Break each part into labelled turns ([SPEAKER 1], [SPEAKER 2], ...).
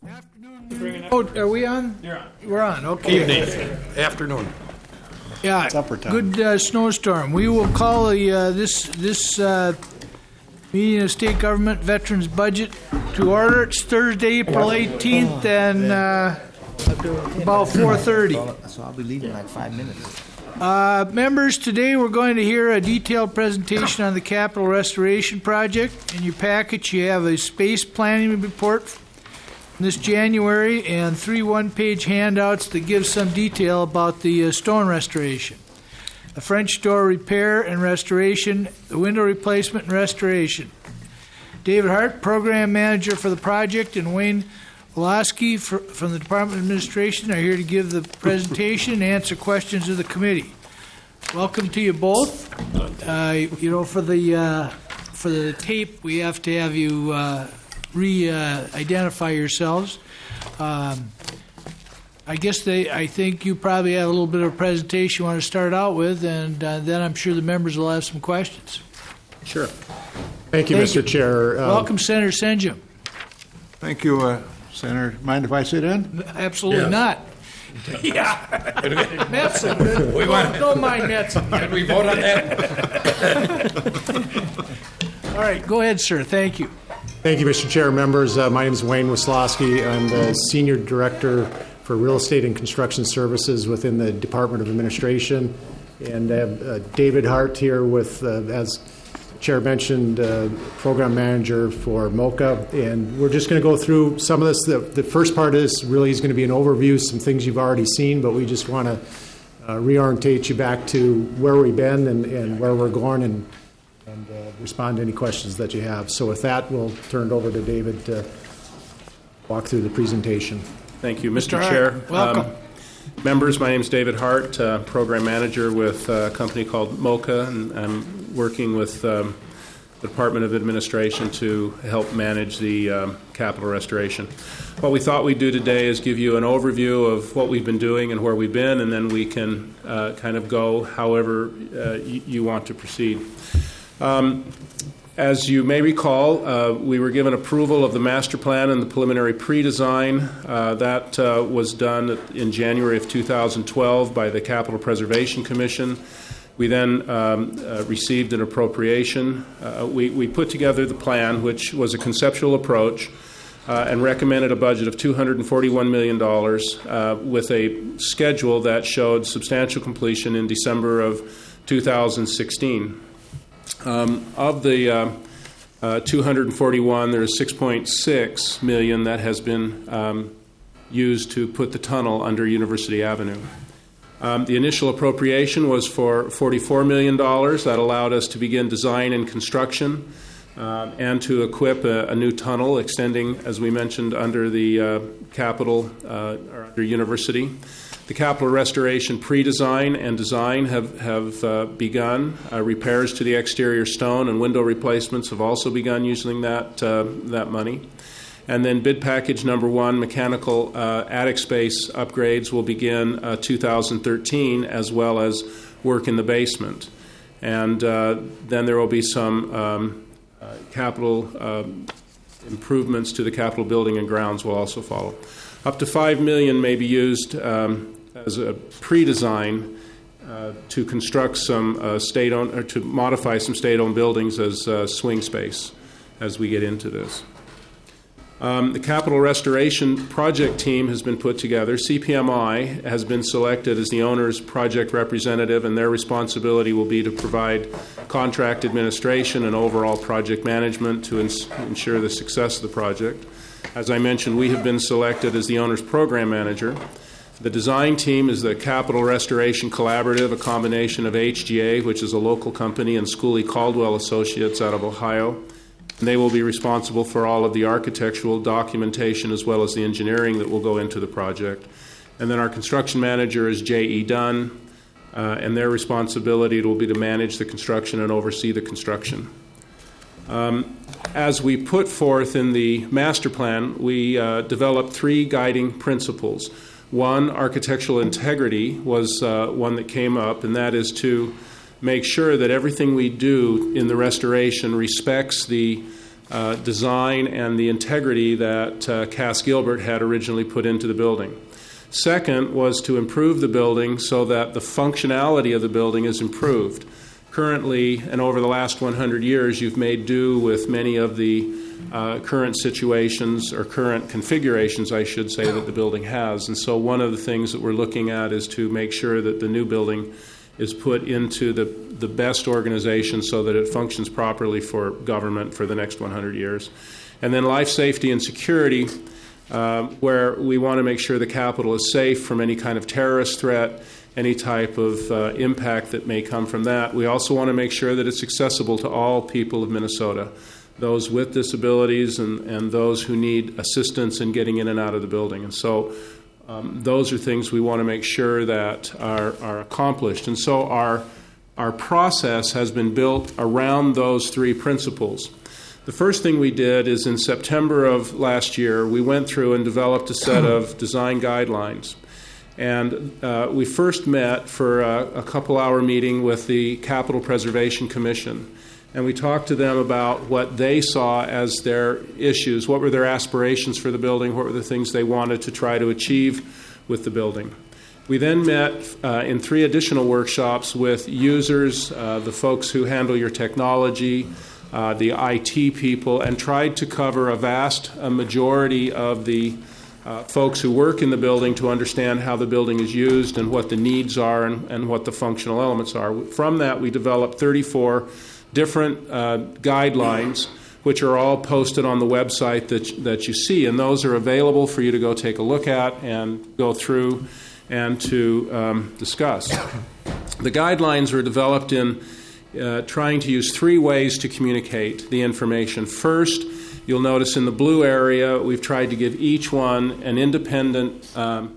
[SPEAKER 1] Afternoon. Oh, are we on?
[SPEAKER 2] You're on.
[SPEAKER 1] We're on, okay.
[SPEAKER 3] Evening, afternoon.
[SPEAKER 1] Yeah,
[SPEAKER 4] supper time.
[SPEAKER 1] good snowstorm. We will call the this meeting of state government veterans budget to order. It's Thursday, April 18th, and about 4:30.
[SPEAKER 4] So I'll be leaving in like 5 minutes.
[SPEAKER 1] Members, today we're going to hear a detailed presentation on the capital restoration project. In your package, you have a space planning report from this January and 3 one-page handouts that give some detail about the stone restoration, the French door repair and restoration, the window replacement and restoration. David Hart, program manager for the project, and Wayne Woloski from the Department of Administration are here to give the presentation and answer questions of the committee. Welcome to you both. For the tape, we have to have you re-identify yourselves. I think you probably have a little bit of a presentation you want to start out with, and then I'm sure the members will have some questions.
[SPEAKER 5] Sure. Thank you, Mr. Chair.
[SPEAKER 1] Welcome, Senator Senjum.
[SPEAKER 6] Thank you, Senator. Mind if I sit in?
[SPEAKER 1] Absolutely not. Yeah. Metzen. Don't mind Metzen.
[SPEAKER 3] Can we vote on that?
[SPEAKER 1] All right, go ahead, sir. Thank you.
[SPEAKER 5] Thank you, Mr. Chair. Members, my name is Wayne Woloski. I'm the Senior Director for Real Estate and Construction Services within the Department of Administration. And I have David Hart here with, as Chair mentioned, Program Manager for MOCA. And we're just going to go through some of this. The first part of this really is going to be an overview, some things you've already seen, but we just want to reorientate you back to where we've been and where we're going and respond to any questions that you have. So with that, we'll turn it over to David to walk through the presentation.
[SPEAKER 2] Thank you, Mr. Chair.
[SPEAKER 1] Welcome.
[SPEAKER 2] Members, my name is David Hart, Program Manager with a company called MOCA, and I'm working with the Department of Administration to help manage the capital restoration. What we thought we'd do today is give you an overview of what we've been doing and where we've been, and then we can kind of go however you want to proceed. As you may recall, we were given approval of the master plan and the preliminary pre-design. That was done in January of 2012 by the Capital Preservation Commission. We then received an appropriation. We put together the plan, which was a conceptual approach, and recommended a budget of $241 million with a schedule that showed substantial completion in December of 2016. Of the 241, there is 6.6 million that has been used to put the tunnel under University Avenue. The initial appropriation was for $44 million. That allowed us to begin design and construction and to equip a new tunnel extending, as we mentioned, under the Capitol or under University. The capital restoration pre-design and design have begun. Repairs to the exterior stone and window replacements have also begun using that money. And then bid package number 1, mechanical attic space upgrades, will begin 2013, as well as work in the basement. And then there will be some capital improvements to the Capitol building and grounds will also follow. Up to $5 million may be used as a pre-design to construct some state-owned, or to modify some state-owned buildings as swing space as we get into this. The capital restoration project team has been put together. CPMI has been selected as the owner's project representative, and their responsibility will be to provide contract administration and overall project management to ensure the success of the project. As I mentioned, we have been selected as the owner's program manager. The design team is the Capital Restoration Collaborative, a combination of HGA, which is a local company, and Schooley Caldwell Associates out of Ohio. And they will be responsible for all of the architectural documentation as well as the engineering that will go into the project. And then our construction manager is J.E. Dunn, and their responsibility will be to manage the construction and oversee the construction. As we put forth in the master plan, we developed 3 guiding principles. One, architectural integrity was one that came up, and that is to make sure that everything we do in the restoration respects the design and the integrity that Cass Gilbert had originally put into the building. Second was to improve the building so that the functionality of the building is improved. Currently, and over the last 100 years, you've made do with many of the current situations, or current configurations, I should say, that the building has. And so one of the things that we're looking at is to make sure that the new building is put into the best organization so that it functions properly for government for the next 100 years. And then life safety and security, where we want to make sure the Capitol is safe from any kind of terrorist threat, any type of impact that may come from that. We also want to make sure that it's accessible to all people of Minnesota, those with disabilities and those who need assistance in getting in and out of the building. And so those are things we want to make sure that are accomplished. And so our process has been built around those three principles. The first thing we did is in September of last year, we went through and developed a set of design guidelines. And we first met for a couple-hour meeting with the Capitol Preservation Commission. And we talked to them about what they saw as their issues, what were their aspirations for the building, what were the things they wanted to try to achieve with the building. We then met in 3 additional workshops with users, the folks who handle your technology, the IT people, and tried to cover a majority of the folks who work in the building to understand how the building is used and what the needs are and what the functional elements are. From that, we developed 34 different guidelines, which are all posted on the website that you see, and those are available for you to go take a look at and go through and to discuss. The guidelines were developed in trying to use 3 ways to communicate the information. First, you'll notice in the blue area, we've tried to give each one an independent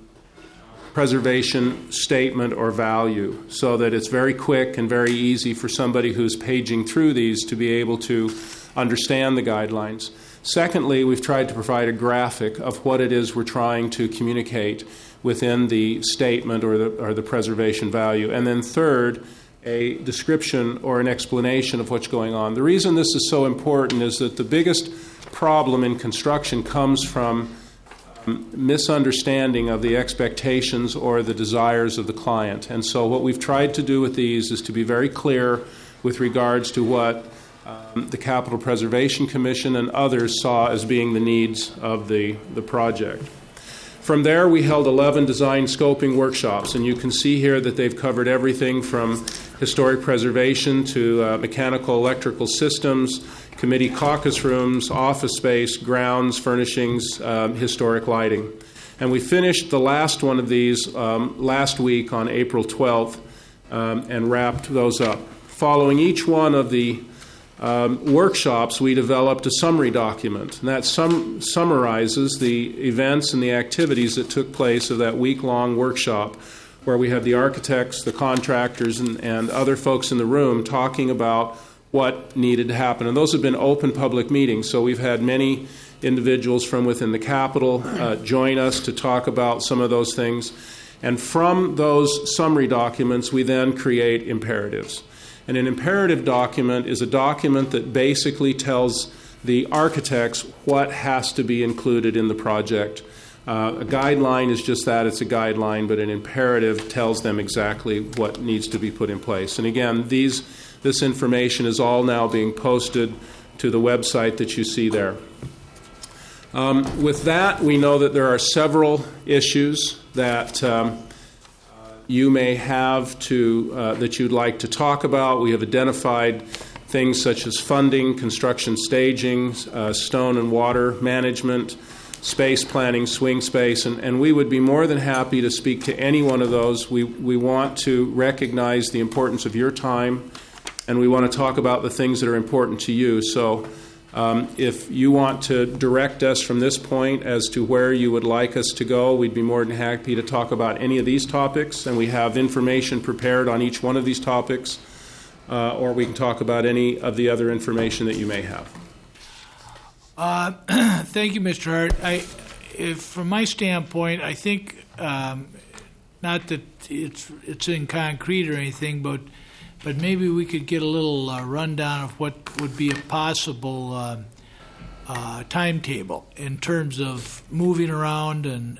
[SPEAKER 2] preservation statement or value so that it's very quick and very easy for somebody who's paging through these to be able to understand the guidelines. Secondly, we've tried to provide a graphic of what it is we're trying to communicate within the statement or the preservation value. And then third, a description or an explanation of what's going on. The reason this is so important is that the biggest problem in construction comes from misunderstanding of the expectations or the desires of the client. And so what we've tried to do with these is to be very clear with regards to what the Capitol Preservation Commission and others saw as being the needs of the project. From there, we held 11 design scoping workshops, and you can see here that they've covered everything from historic preservation to mechanical electrical systems, committee caucus rooms, office space, grounds, furnishings, historic lighting. And we finished the last one of these last week on April 12th and wrapped those up. Following each one of the workshops, we developed a summary document, and that summarizes the events and the activities that took place of that week-long workshop, where we had the architects, the contractors, and other folks in the room talking about what needed to happen. And those have been open public meetings, so we've had many individuals from within the Capitol join us to talk about some of those things. And from those summary documents, we then create imperatives. And an imperative document is a document that basically tells the architects what has to be included in the project. A guideline is just that, it's a guideline, but an imperative tells them exactly what needs to be put in place. And again, this information is all now being posted to the website that you see there. With that, we know that there are several issues that you may have that you'd like to talk about. We have identified things such as funding, construction staging, stone and water management, space planning, swing space, and we would be more than happy to speak to any one of those. We want to recognize the importance of your time, and we want to talk about the things that are important to you. So if you want to direct us from this point as to where you would like us to go, we'd be more than happy to talk about any of these topics, and we have information prepared on each one of these topics, or we can talk about any of the other information that you may have.
[SPEAKER 1] Thank you, Mr. Hart. From my standpoint, I think not that it's in concrete or anything, but maybe we could get a little rundown of what would be a possible timetable in terms of moving around and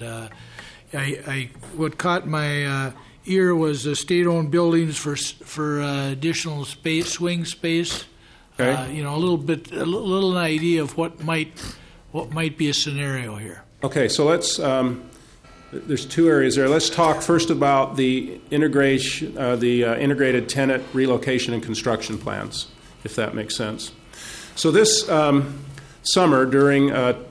[SPEAKER 1] what caught my ear was state-owned buildings for additional space, swing space.
[SPEAKER 2] Okay.
[SPEAKER 1] A little idea of what might be a scenario here.
[SPEAKER 2] Okay, so let's. There's two areas there. Let's talk first about the integrated tenant relocation and construction plans, if that makes sense. So this summer, during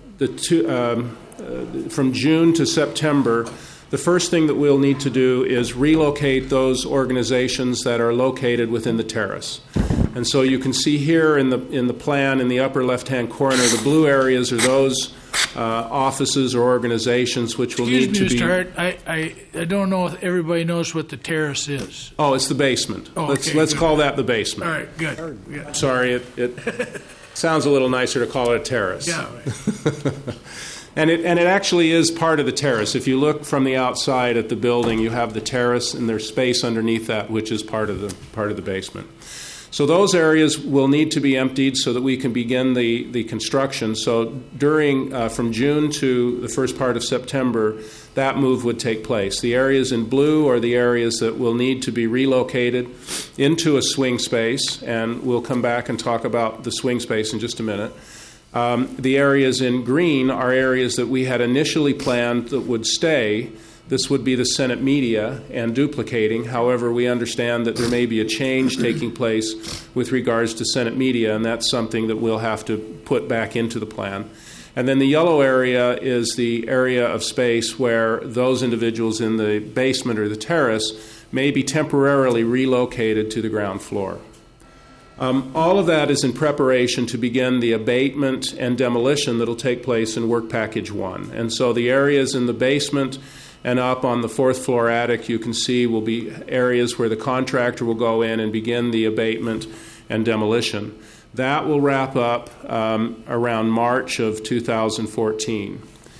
[SPEAKER 2] from June to September, the first thing that we'll need to do is relocate those organizations that are located within the terrace. And so you can see here in the plan in the upper left-hand corner, the blue areas are those offices or organizations which will need to be...
[SPEAKER 1] Excuse me, Mr. Hart, I don't know if everybody knows what the terrace is.
[SPEAKER 2] Oh, it's the basement.
[SPEAKER 1] Oh,
[SPEAKER 2] let's
[SPEAKER 1] good.
[SPEAKER 2] call that the basement.
[SPEAKER 1] All right, good. Yeah.
[SPEAKER 2] Sorry, it sounds a little nicer to call it a terrace.
[SPEAKER 1] Yeah.
[SPEAKER 2] And it actually is part of the terrace. If you look from the outside at the building, you have the terrace, and there's space underneath that, which is part of the basement. So those areas will need to be emptied so that we can begin the construction. So during from June to the first part of September, that move would take place. The areas in blue are the areas that will need to be relocated into a swing space, and we'll come back and talk about the swing space in just a minute. The areas in green are areas that we had initially planned that would stay. This would be the Senate media and duplicating. However, we understand that there may be a change taking place with regards to Senate media, and that's something that we'll have to put back into the plan. And then the yellow area is the area of space where those individuals in the basement or the terrace may be temporarily relocated to the ground floor. All of that is in preparation to begin the abatement and demolition that will take place in Work Package 1. And so the areas in the basement and up on the fourth floor attic, you can see, will be areas where the contractor will go in and begin the abatement and demolition. That will wrap up around March of 2014.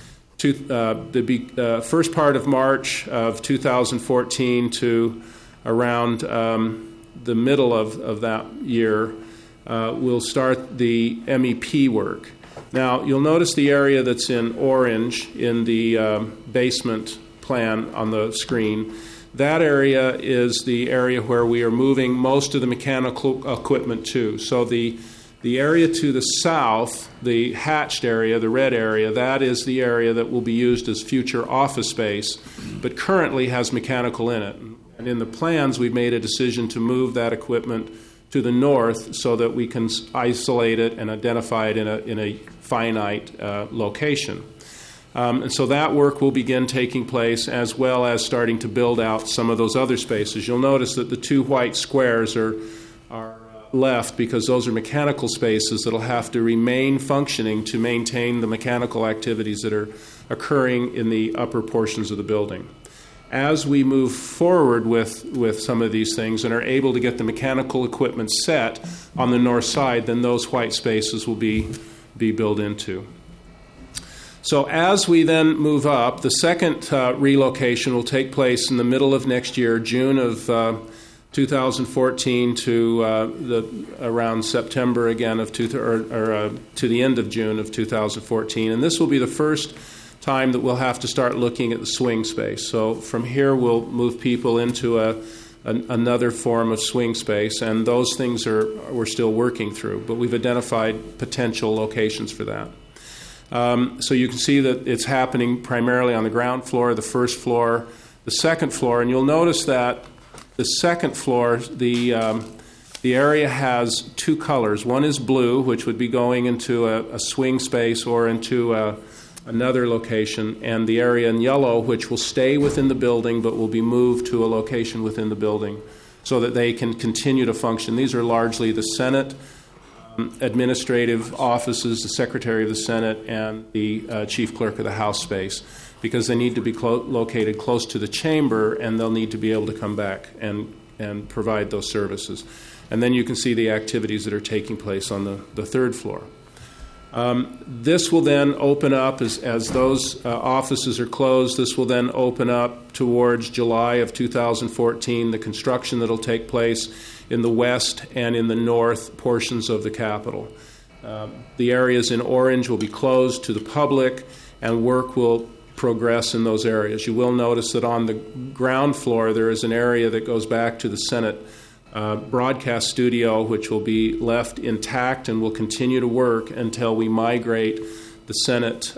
[SPEAKER 2] The first part of March of 2014 to around the middle of that year, we'll start the MEP work. Now, you'll notice the area that's in orange in the basement plan on the screen. That area is the area where we are moving most of the mechanical equipment to. So the area to the south, the hatched area, the red area, that is the area that will be used as future office space, but currently has mechanical in it. And in the plans, we've made a decision to move that equipment to the north so that we can isolate it and identify it in a finite location. And so that work will begin taking place, as well as starting to build out some of those other spaces. You'll notice that the two white squares are left because those are mechanical spaces that will have to remain functioning to maintain the mechanical activities that are occurring in the upper portions of the building. As we move forward with some of these things and are able to get the mechanical equipment set on the north side, then those white spaces will be built into. So as we then move up, the second relocation will take place in the middle of next year, June of 2014 to around September again of to the end of June of 2014, and this will be the first time that we'll have to start looking at the swing space. So from here, we'll move people into another form of swing space, and those things we're still working through, but we've identified potential locations for that. So you can see that it's happening primarily on the ground floor, the first floor, the second floor, and you'll notice that the second floor, the area has two colors. One is blue, which would be going into a swing space or into another location, and the area in yellow, which will stay within the building but will be moved to a location within the building so that they can continue to function. These are largely the Senate administrative offices, the Secretary of the Senate, and the Chief Clerk of the House space, because they need to be located close to the chamber, and they'll need to be able to come back and provide those services. And then you can see the activities that are taking place on the third floor. This will then open up as those offices are closed. This will then open up towards July of 2014, the construction that will take place in the west and in the north portions of the Capitol. The areas in orange will be closed to the public, and work will progress in those areas. You will notice that on the ground floor there is an area that goes back to the Senate broadcast studio, which will be left intact and will continue to work until we migrate the Senate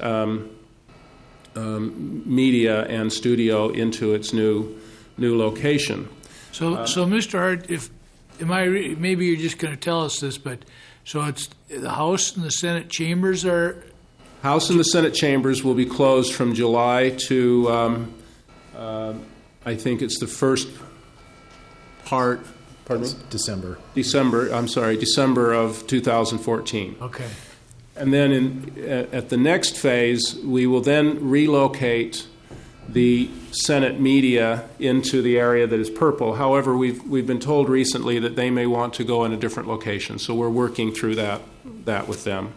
[SPEAKER 2] media and studio into its new location.
[SPEAKER 1] So Mr. Hart, maybe you're just going to tell us this, but so it's the House and the Senate chambers are.
[SPEAKER 2] House and the Senate chambers will be closed from July to, I think it's the first part. Pardon me?
[SPEAKER 5] December.
[SPEAKER 2] December of 2014.
[SPEAKER 1] Okay.
[SPEAKER 2] And then at the next phase, we will then relocate the Senate media into the area that is purple. However, we've been told recently that they may want to go in a different location, so we're working through that with them.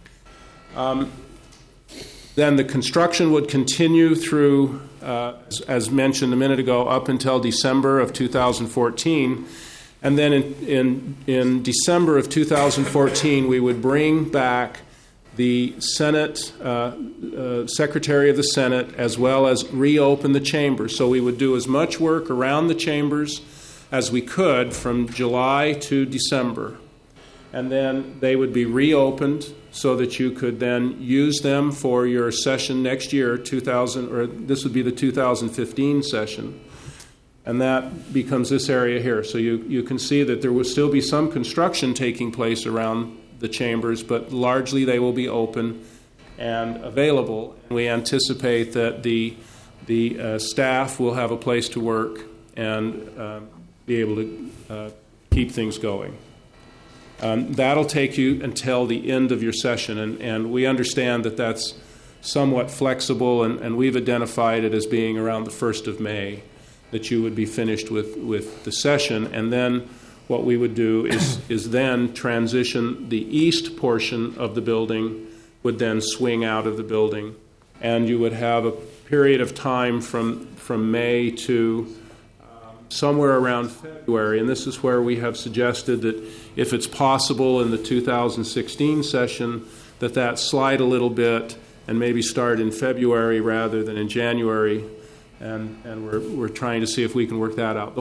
[SPEAKER 2] Then the construction would continue through, as mentioned a minute ago, up until December of 2014. And then in December of 2014, we would bring back the Senate, Secretary of the Senate, as well as reopen the chambers. So we would do as much work around the chambers as we could from July to December. And then they would be reopened so that you could then use them for your session next year, this would be the 2015 session. And that becomes this area here. So you can see that there will still be some construction taking place around the chambers, but largely they will be open and available. We anticipate that the staff will have a place to work and be able to keep things going. That'll take you until the end of your session, and we understand that that's somewhat flexible, and we've identified it as being around the 1st of May that you would be finished with the session. And then what we would do is then transition the east portion of the building would then swing out of the building, and you would have a period of time from May to somewhere around February, and this is where we have suggested that if it's possible in the 2016 session that slide a little bit and maybe start in February rather than in January, and we're trying to see if we can work that out.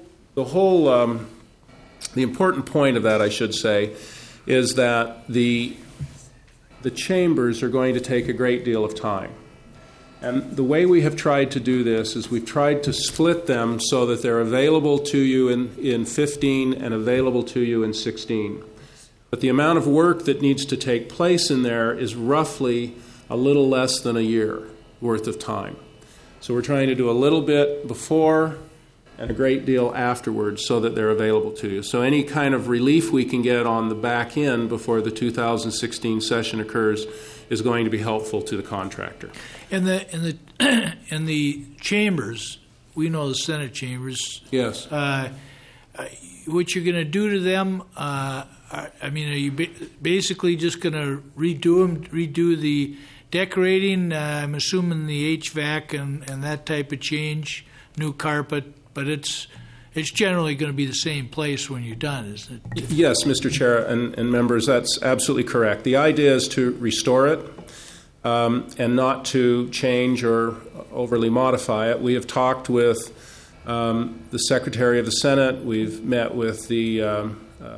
[SPEAKER 2] The important point of that, I should say, is that the chambers are going to take a great deal of time. And the way we have tried to do this is we've tried to split them so that they're available to you in 15 and available to you in 16. But the amount of work that needs to take place in there is roughly a little less than a year worth of time. So we're trying to do a little bit before and a great deal afterwards so that they're available to you. So any kind of relief we can get on the back end before the 2016 session occurs is going to be helpful to the contractor.
[SPEAKER 1] In the chambers, we know the Senate chambers.
[SPEAKER 2] Yes.
[SPEAKER 1] What you're going to do to them? Are you basically just going to redo the decorating? I'm assuming the HVAC and that type of change, new carpet, but it's generally going to be the same place when you're done, isn't it?
[SPEAKER 2] Yes, Mr. Chair and members, that's absolutely correct. The idea is to restore it and not to change or overly modify it. We have talked with the Secretary of the Senate. We've met with the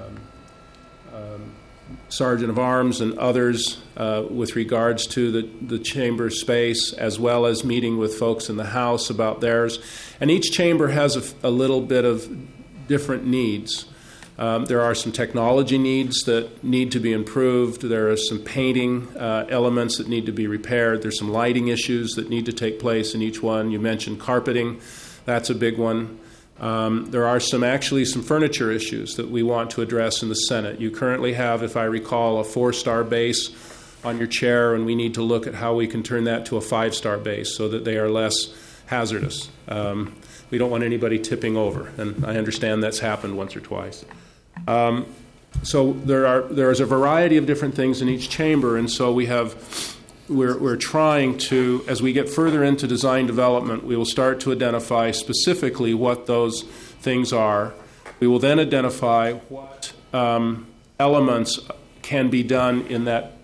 [SPEAKER 2] Sergeant of Arms and others with regards to the chamber space, as well as meeting with folks in the House about theirs. And each chamber has a little bit of different needs. There are some technology needs that need to be improved. There are some painting elements that need to be repaired. There's some lighting issues that need to take place in each one. You mentioned carpeting. That's a big one. There are some furniture issues that we want to address in the Senate. You currently have, if I recall, a 4-star base on your chair, and we need to look at how we can turn that to a 5-star base so that they are less hazardous. We don't want anybody tipping over, and I understand that's happened once or twice. So there is a variety of different things in each chamber, and so we're trying to, as we get further into design development, we will start to identify specifically what those things are. We will then identify what elements can be done in that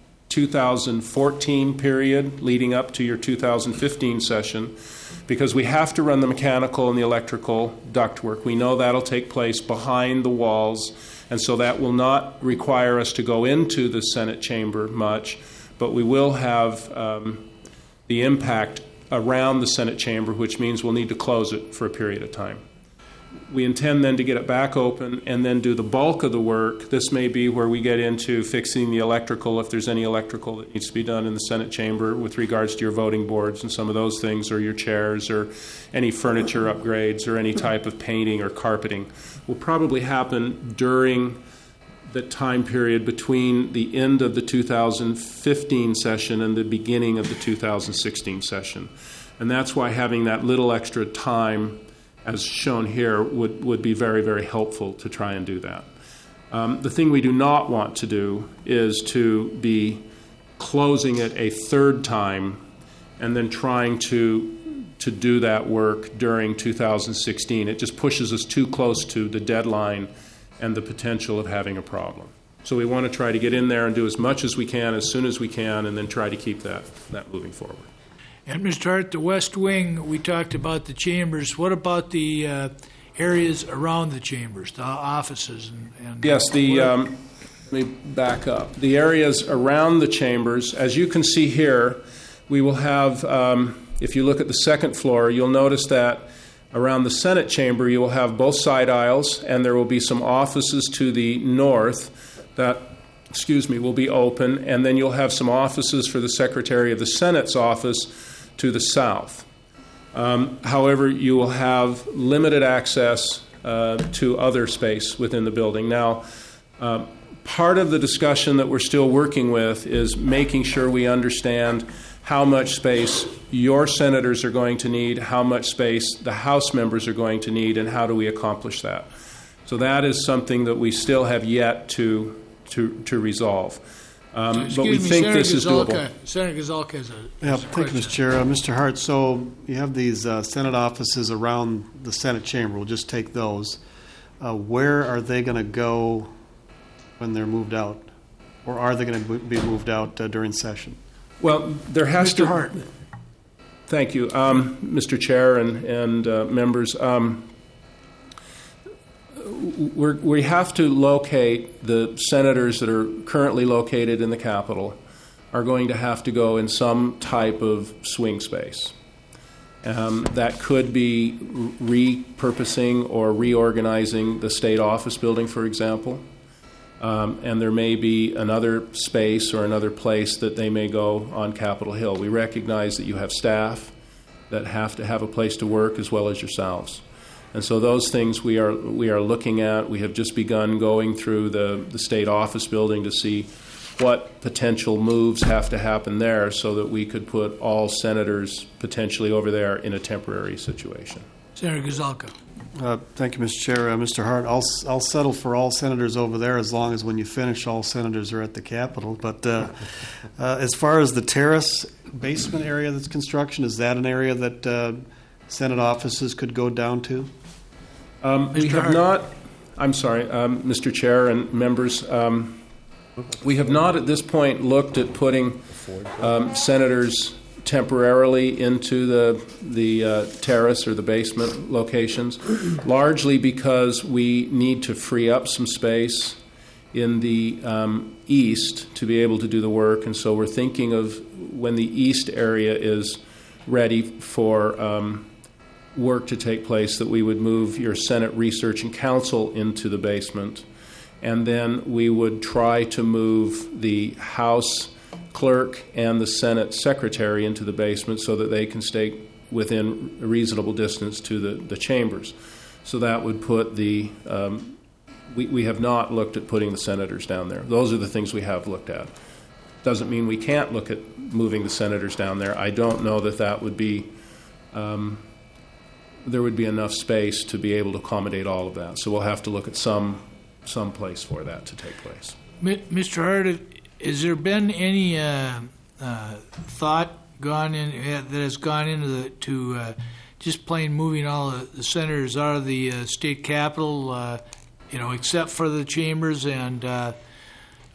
[SPEAKER 2] 2014 period leading up to your 2015 session, because we have to run the mechanical and the electrical ductwork. We know that'll take place behind the walls, and so that will not require us to go into the Senate chamber much, but we will have the impact around the Senate chamber, which means we'll need to close it for a period of time. We intend then to get it back open and then do the bulk of the work. This may be where we get into fixing the electrical, if there's any electrical that needs to be done in the Senate chamber with regards to your voting boards and some of those things, or your chairs, or any furniture upgrades, or any type of painting or carpeting. Will probably happen during the time period between the end of the 2015 session and the beginning of the 2016 session. And that's why having that little extra time, as shown here, would be very, very helpful to try and do that. The thing we do not want to do is to be closing it a third time and then trying to do that work during 2016. It just pushes us too close to the deadline and the potential of having a problem. So we want to try to get in there and do as much as we can, as soon as we can, and then try to keep that moving forward.
[SPEAKER 1] And Mr. Hart, the West Wing, we talked about the chambers. What about the areas around the chambers, the offices? And
[SPEAKER 2] yes, let me back up. The areas around the chambers, as you can see here, we will have, if you look at the second floor, you'll notice that around the Senate chamber, you will have both side aisles, and there will be some offices to the north that, will be open, and then you'll have some offices for the Secretary of the Senate's office to the south. However, you will have limited access to other space within the building. Now, part of the discussion that we're still working with is making sure we understand how much space your senators are going to need, how much space the House members are going to need, and how do we accomplish that. So that is something that we still have yet to resolve. But we think
[SPEAKER 1] Senator
[SPEAKER 2] this is doable.
[SPEAKER 1] Senator Gazalka has a
[SPEAKER 7] Thank you, Mr. Chair. Mr. Hart, so you have these Senate offices around the Senate chamber. We'll just take those. Where are they going to go when they're moved out? Or are they going to be moved out during session?
[SPEAKER 2] Well, there has
[SPEAKER 1] Mr. Hart.
[SPEAKER 2] Thank you, Mr. Chair and members. We have to locate the senators that are currently located in the Capitol are going to have to go in some type of swing space. That could be repurposing or reorganizing the state office building, for example. And there may be another space or another place that they may go on Capitol Hill. We recognize that you have staff that have to have a place to work as well as yourselves. And so those things we are looking at. We have just begun going through the state office building to see what potential moves have to happen there so that we could put all senators potentially over there in a temporary situation.
[SPEAKER 1] Senator Gazalka.
[SPEAKER 7] Thank you, Mr. Chair. Mr. Hart, I'll settle for all senators over there as long as when you finish, all senators are at the Capitol. But as far as the terrace basement area that's construction, is that an area that Senate offices could go down to?
[SPEAKER 2] We have not. I'm sorry, Mr. Chair and members. We have not at this point looked at putting senators temporarily into the terrace or the basement locations, largely because we need to free up some space in the east to be able to do the work. And so we're thinking of when the east area is ready for work to take place, that we would move your Senate Research and Council into the basement. And then we would try to move the House Clerk and the Senate Secretary into the basement so that they can stay within a reasonable distance to the chambers. So that would put we have not looked at putting the senators down there. Those are the things we have looked at. Doesn't mean we can't look at moving the senators down there. I don't know that would be there would be enough space to be able to accommodate all of that. So we'll have to look at some place for that to take place.
[SPEAKER 1] Mr. Hart, has there been any thought gone in that has gone into just plain moving all the senators out of the state capitol, except for the chambers, and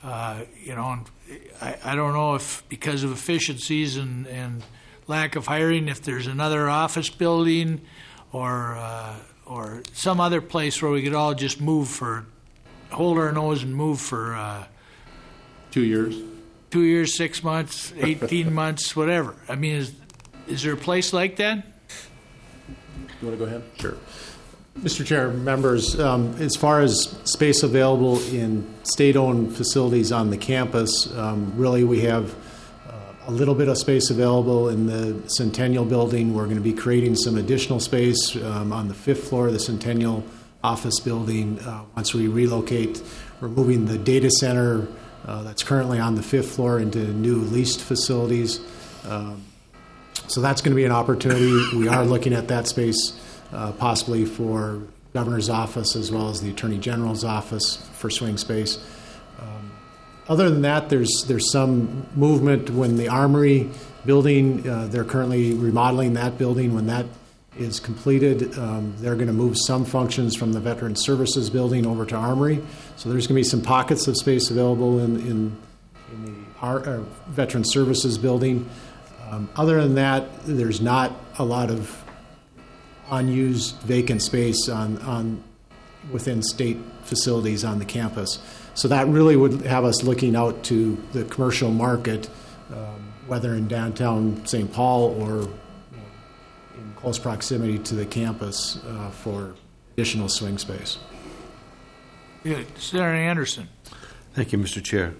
[SPEAKER 1] And I don't know if because of efficiencies and lack of hiring, if there's another office building or some other place where we could all just hold our nose and move for
[SPEAKER 2] 2 years.
[SPEAKER 1] 2 years, 6 months, 18 months, whatever. I mean, is there a place like that?
[SPEAKER 2] You want to go ahead? Sure.
[SPEAKER 5] Mr. Chair, members, as far as space available in state-owned facilities on the campus, really we have a little bit of space available in the Centennial building. We're going to be creating some additional space on the 5th floor of the Centennial office building. Once we relocate, we're moving the data center that's currently on the 5th floor into new leased facilities. So that's going to be an opportunity. We are looking at that space possibly for governor's office as well as the attorney general's office for swing space. Other than that, there's some movement when the Armory building, they're currently remodeling that building. When that is completed, they're going to move some functions from the Veteran Services building over to Armory. So there's going to be some pockets of space available in the Veteran Services building. Other than that, there's not a lot of unused vacant space within state facilities on the campus. So that really would have us looking out to the commercial market, whether in downtown St. Paul or in close proximity to the campus for additional swing space.
[SPEAKER 1] Yeah, Senator Anderson.
[SPEAKER 8] Thank you, Mr. Chair.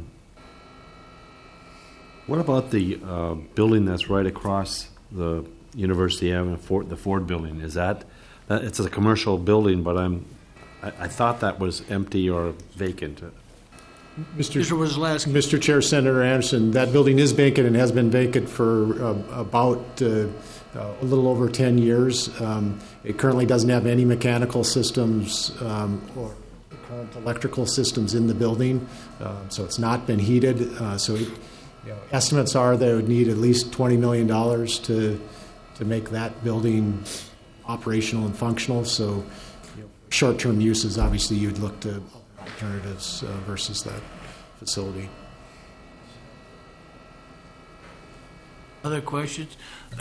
[SPEAKER 8] What about the building that's right across the University Avenue, the Ford building? Is that it's a commercial building, but I thought that was empty or vacant.
[SPEAKER 5] Mr. Chair, Senator Anderson, that building is vacant and has been vacant for about a little over 10 years. It currently doesn't have any mechanical systems or current electrical systems in the building, so it's not been heated. Estimates are that it would need at least $20 million to make that building operational and functional. So, short-term uses, obviously, you'd look to alternatives versus that facility.
[SPEAKER 1] Other questions?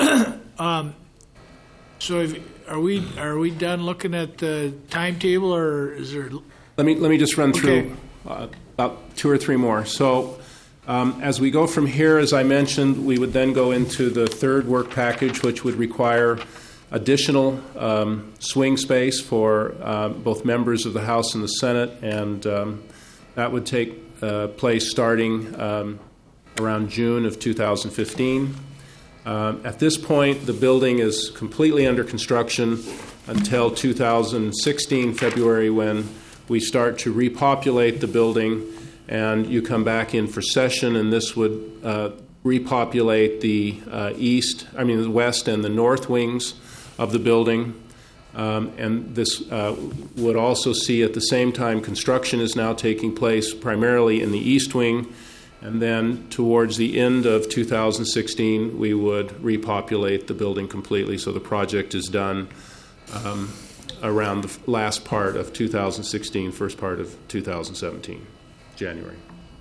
[SPEAKER 1] So, are we done looking at the timetable, or is there?
[SPEAKER 2] Let me just run through about 2 or 3 more. So, as we go from here, as I mentioned, we would then go into the third work package, which would require additional swing space for both members of the House and the Senate, and that would take place starting around June of 2015. At this point, the building is completely under construction until 2016, February, when we start to repopulate the building, and you come back in for session, and this would repopulate the west and the north wings of the building. And this would also see at the same time construction is now taking place primarily in the east wing, and then towards the end of 2016 we would repopulate the building completely. So the project is done around the last part of 2016, first part of 2017, January.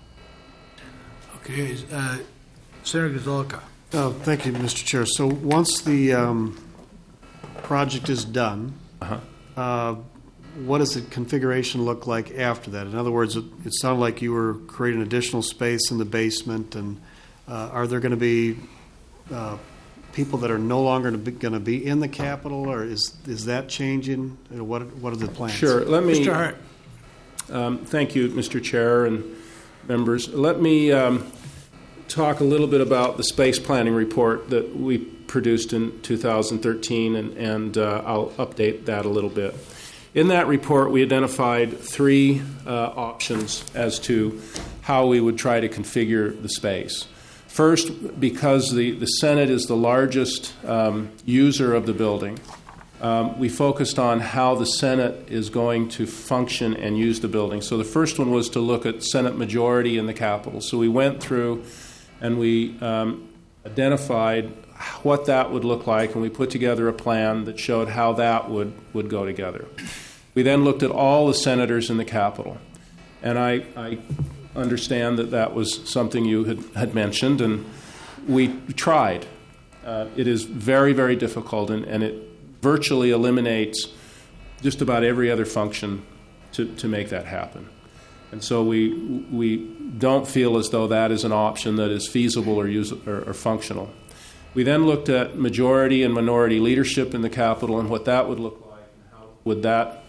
[SPEAKER 1] Okay, Senator Gazolka.
[SPEAKER 7] Thank you, Mr. Chair. So once the project is done, what does the configuration look like after that? In other words, it sounded like you were creating additional space in the basement, and are there going to be people that are no longer going to be in the Capitol, or is that changing? What are the plans?
[SPEAKER 2] Sure. Let me.
[SPEAKER 1] Mr. Hart.
[SPEAKER 2] Thank you, Mr. Chair and members. Let me talk a little bit about the space planning report that we produced in 2013, and I'll update that a little bit. In that report, we identified 3 options as to how we would try to configure the space. First, because the Senate is the largest user of the building, we focused on how the Senate is going to function and use the building. So the first one was to look at Senate majority in the Capitol. So we went through and we identified what that would look like, and we put together a plan that showed how that would go together. We then looked at all the senators in the Capitol, and I understand that that was something you had mentioned, and we tried. It is very, very difficult, and it virtually eliminates just about every other function to make that happen. And so we don't feel as though that is an option that is feasible or functional. We then looked at majority and minority leadership in the Capitol and what that would look like, and how would that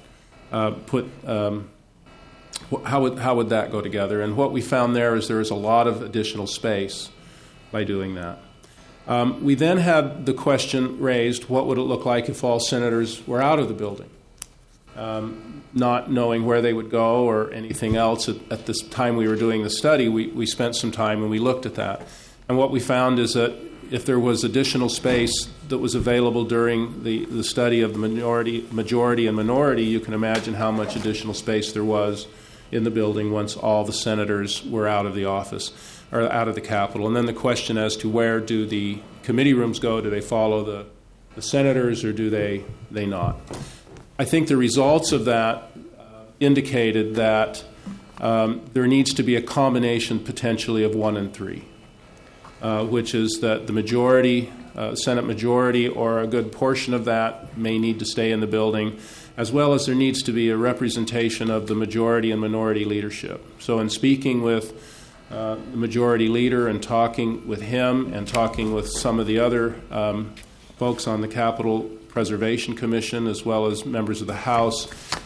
[SPEAKER 2] how would that go together? And what we found there is a lot of additional space by doing that. We then had the question raised, what would it look like if all senators were out of the building? Not knowing where they would go or anything else. At this time we were doing the study, we spent some time and we looked at that. And what we found is that if there was additional space that was available during the study of the majority and minority, you can imagine how much additional space there was in the building once all the senators were out of the office or out of the Capitol. And then the question as to where do the committee rooms go? Do they follow the senators or do they not? I think the results of that indicated that there needs to be a combination potentially of 1 and 3. Which is that the majority, Senate majority, or a good portion of that may need to stay in the building, as well as there needs to be a representation of the majority and minority leadership. So in speaking with the majority leader and talking with him and talking with some of the other folks on the Capitol Preservation Commission, as well as members of the House,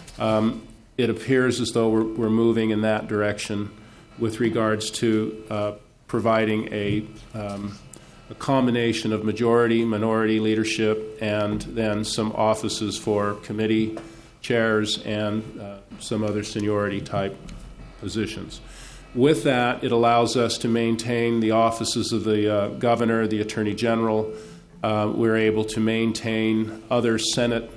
[SPEAKER 2] it appears as though we're moving in that direction with regards to providing a combination of majority, minority leadership, and then some offices for committee chairs and some other seniority type positions. With that, it allows us to maintain the offices of the governor, the attorney general. We're able to maintain other Senate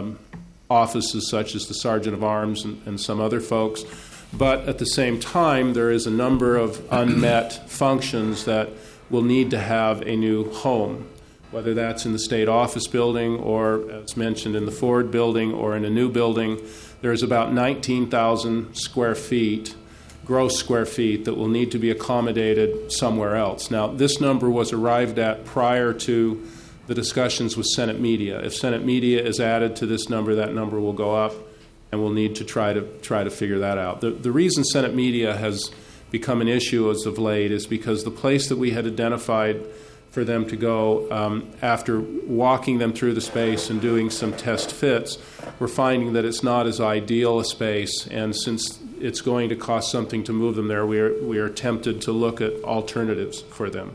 [SPEAKER 2] offices such as the Sergeant of Arms and some other folks. But at the same time, there is a number of unmet functions that will need to have a new home, whether that's in the state office building or, as mentioned, in the Ford building or in a new building. There's about 19,000 square feet, gross square feet, that will need to be accommodated somewhere else. Now, this number was arrived at prior to the discussions with Senate Media. If Senate Media is added to this number, that number will go up, and we'll need to try to figure that out. The reason Senate Media has become an issue as of late is because the place that we had identified for them to go, after walking them through the space and doing some test fits, we're finding that it's not as ideal a space, and since it's going to cost something to move them there, we are tempted to look at alternatives for them.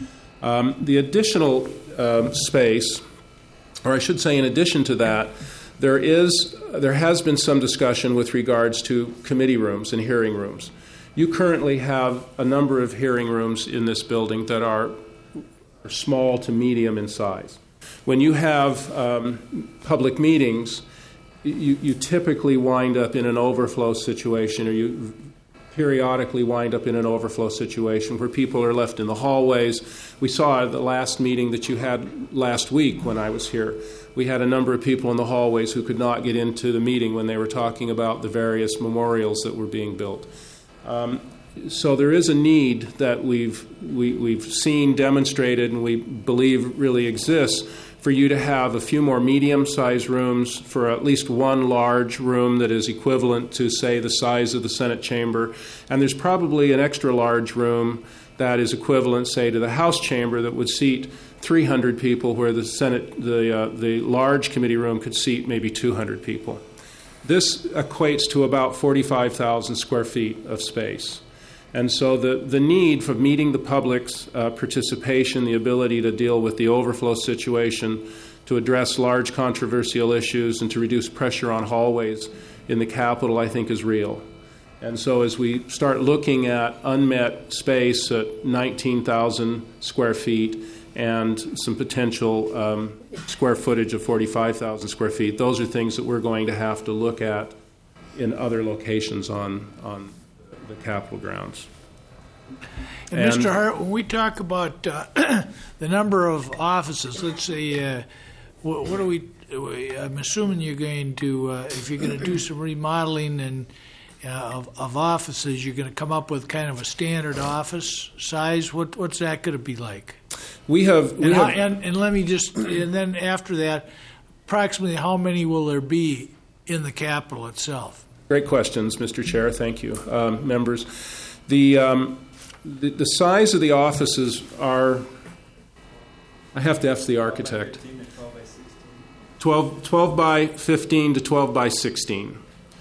[SPEAKER 2] The additional space, or I should say in addition to that, there has been some discussion with regards to committee rooms and hearing rooms. You currently have a number of hearing rooms in this building that are small to medium in size. When you have public meetings, you typically wind up in an overflow situation, or you periodically wind up in an overflow situation where people are left in the hallways. We saw at the last meeting that you had last week when I was here, we had a number of people in the hallways who could not get into the meeting when they were talking about the various memorials that were being built. So there is a need that we've seen demonstrated and we believe really exists for you to have a few more medium-sized rooms, for at least one large room that is equivalent to, say, the size of the Senate chamber. And there's probably an extra large room that is equivalent, say, to the House chamber that would seat 300 people, where the Senate, the large committee room could seat maybe 200 people. This equates to about 45,000 square feet of space. And so the need for meeting the public's participation, the ability to deal with the overflow situation, to address large controversial issues, and to reduce pressure on hallways in the Capitol, I think is real. And so as we start looking at unmet space at 19,000 square feet and some potential square footage of 45,000 square feet, those are things that we're going to have to look at in other locations on the Capitol grounds.
[SPEAKER 1] And Mr. Hart, when we talk about the number of offices, let's say, what are we? I'm assuming you're going to, if you're going to do some remodeling of offices, you're going to come up with kind of a standard office size. What's that going to be like? And let me just, and then after that, approximately how many will there be in the Capitol itself?
[SPEAKER 2] Great questions, Mr. Chair. Thank you, members. The size of the offices are, I have to ask the architect, 12 by 15 to 12 by 16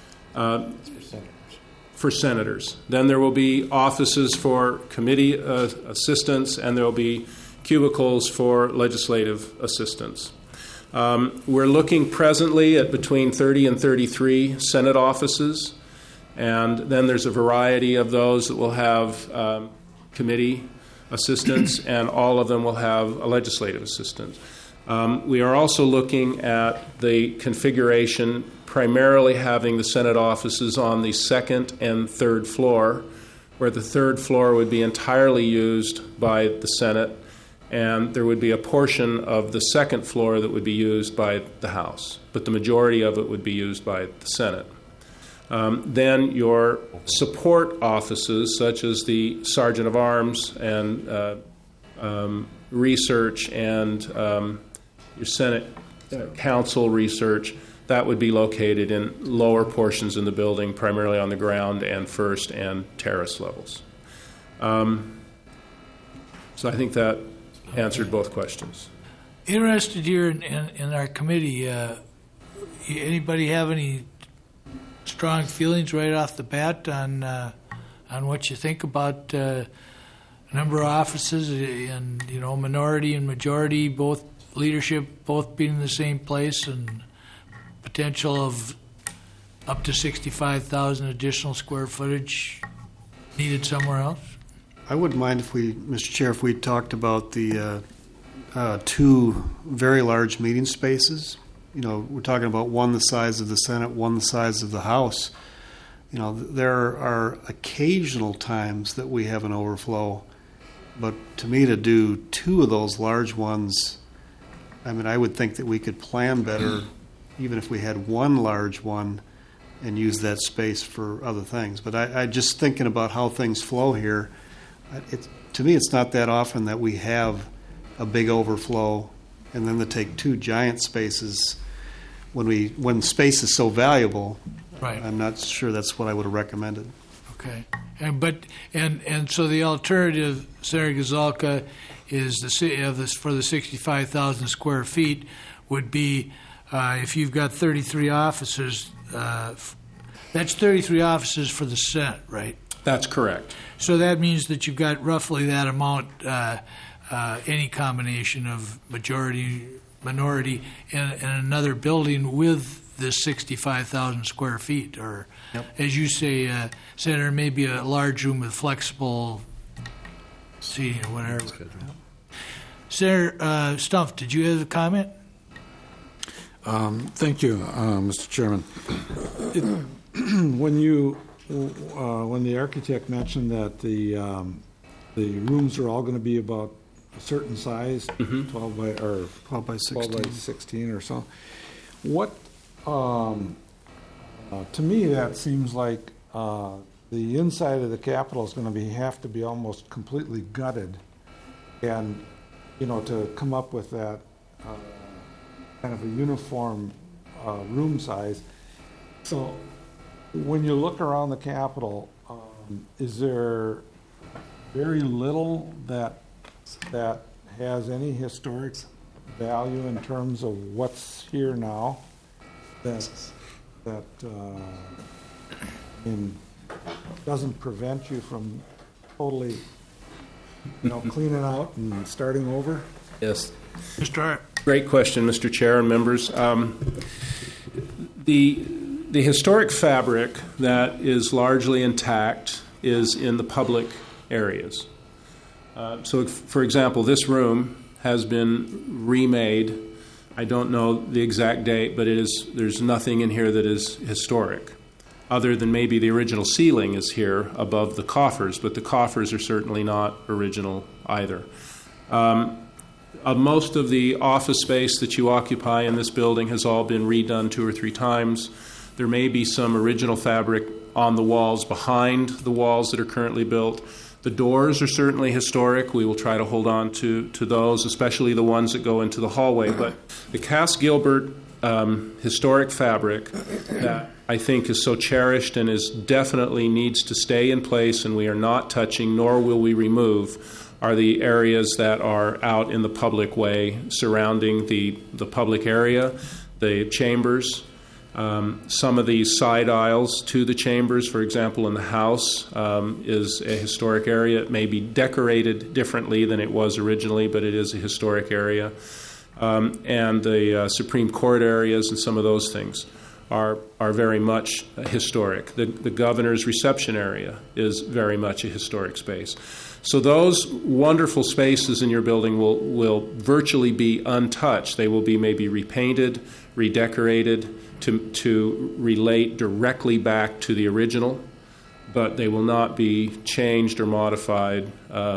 [SPEAKER 2] for senators. Then there will be offices for committee assistants, and there will be cubicles for legislative assistants. We're looking presently at between 30 and 33 Senate offices, and then there's a variety of those that will have committee assistants, and all of them will have a legislative assistant. We are also looking at the configuration, primarily having the Senate offices on the second and third floor, where the third floor would be entirely used by the Senate, and there would be a portion of the second floor that would be used by the House, but the majority of it would be used by the Senate. Then your support offices, such as the Sergeant of Arms and research and your Senate Council research, that would be located in lower portions in the building, primarily on the ground and first and terrace levels. So I think that answered both questions.
[SPEAKER 1] Interested here in our committee, anybody have any strong feelings right off the bat on what you think about number of offices and minority and majority, both leadership, both being in the same place, and potential of up to 65,000 additional square footage needed somewhere else?
[SPEAKER 7] I wouldn't mind if we, Mr. Chair, if we talked about the two very large meeting spaces. We're talking about one the size of the Senate, one the size of the House. There are occasional times that we have an overflow, but to me, to do two of those large ones, I would think that we could plan better even if we had one large one and use that space for other things. But I just thinking about how things flow here, to me, it's not that often that we have a big overflow and then to take two giant spaces when space is so valuable.
[SPEAKER 1] Right.
[SPEAKER 7] I'm not sure that's what I would have recommended.
[SPEAKER 1] Okay, and so the alternative, Senator Gazalka, is for the 65,000 square feet would be if you've got 33 offices. That's 33 offices for the Senate, right?
[SPEAKER 2] That's correct.
[SPEAKER 1] So that means that you've got roughly that amount, any combination of majority, minority, in another building with this 65,000 square feet, or as you say, Senator, maybe a large room with flexible seating or whatever. Senator Stumpf, did you have a comment?
[SPEAKER 6] Thank you, Mr. Chairman. When the architect mentioned that the rooms are all going to be about a certain size, 12 by 16 or so, what to me that seems like the inside of the Capitol is going to have to be almost completely gutted, and to come up with that kind of a uniform room size. So when you look around the Capitol, is there very little that has any historic value in terms of what's here now that doesn't prevent you from totally cleaning out and starting over?
[SPEAKER 2] Yes.
[SPEAKER 1] Mr. Hart.
[SPEAKER 2] Great question, Mr. Chair and members. The historic fabric that is largely intact is in the public areas. So, for example, this room has been remade. I don't know the exact date, but there's nothing in here that is historic, other than maybe the original ceiling is here above the coffers, but the coffers are certainly not original either. Most of the office space that you occupy in this building has all been redone 2 or 3 times. There may be some original fabric on the walls behind the walls that are currently built. The doors are certainly historic. We will try to hold on to those, especially the ones that go into the hallway. But the Cass Gilbert historic fabric that I think is so cherished and is definitely needs to stay in place, and we are not touching, nor will we remove, are the areas that are out in the public way surrounding the public area, the chambers. Some of these side aisles to the chambers, for example, in the house, is a historic area. It may be decorated differently than it was originally, but it is a historic area. And the Supreme Court areas and some of those things are very much historic. The governor's reception area is very much a historic space. So those wonderful spaces in your building will virtually be untouched. They will be maybe repainted, redecorated to relate directly back to the original, but they will not be changed or modified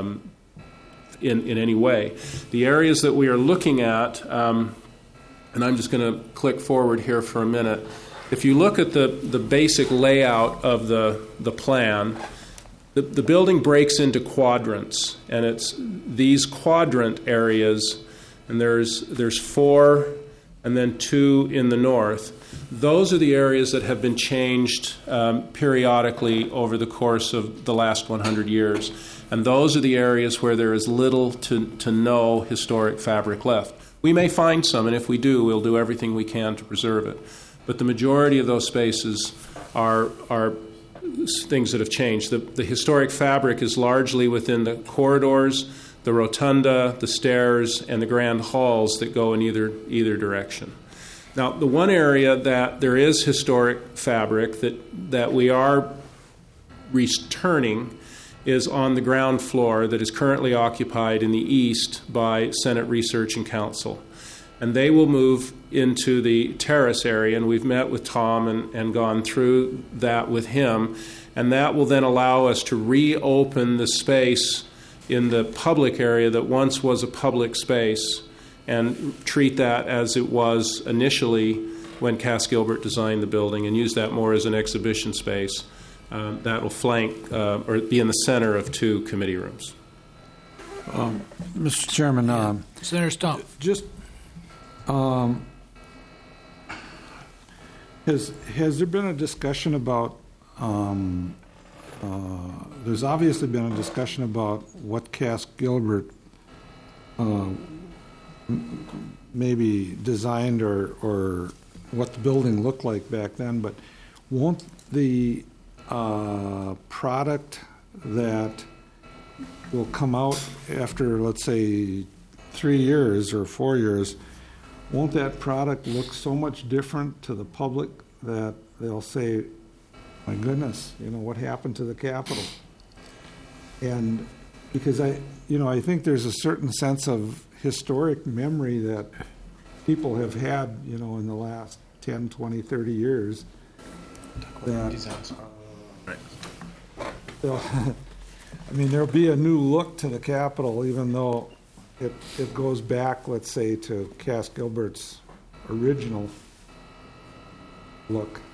[SPEAKER 2] in any way. The areas that we are looking at, and I'm just going to click forward here for a minute. If you look at the basic layout of the plan, the building breaks into quadrants, and it's these quadrant areas, and there's 4 and then 2 in the north. Those are the areas that have been changed periodically over the course of the last 100 years. And those are the areas where there is little to no historic fabric left. We may find some, and if we do, we'll do everything we can to preserve it. But the majority of those spaces are things that have changed. The historic fabric is largely within the corridors, the rotunda, the stairs, and the grand halls that go in either direction. Now, the one area that there is historic fabric that we are returning is on the ground floor that is currently occupied in the east by Senate Research and Council. And they will move into the terrace area, and we've met with Tom and gone through that with him, and that will then allow us to reopen the space in the public area that once was a public space and treat that as it was initially when Cass Gilbert designed the building, and use that more as an exhibition space that will flank or be in the center of 2 committee rooms.
[SPEAKER 6] Mr. Chairman,
[SPEAKER 1] Senator Stump.
[SPEAKER 6] just has there been a discussion about there's obviously been a discussion about what Cass Gilbert maybe designed or what the building looked like back then, but won't the product that will come out after, let's say, 3 years or 4 years, won't that product look so much different to the public that they'll say, my goodness, what happened to the Capitol? And because I think there's a certain sense of historic memory that people have had, in the last 10, 20, 30 years that there'll be a new look to the Capitol, even though it goes back, let's say, to Cass Gilbert's original look.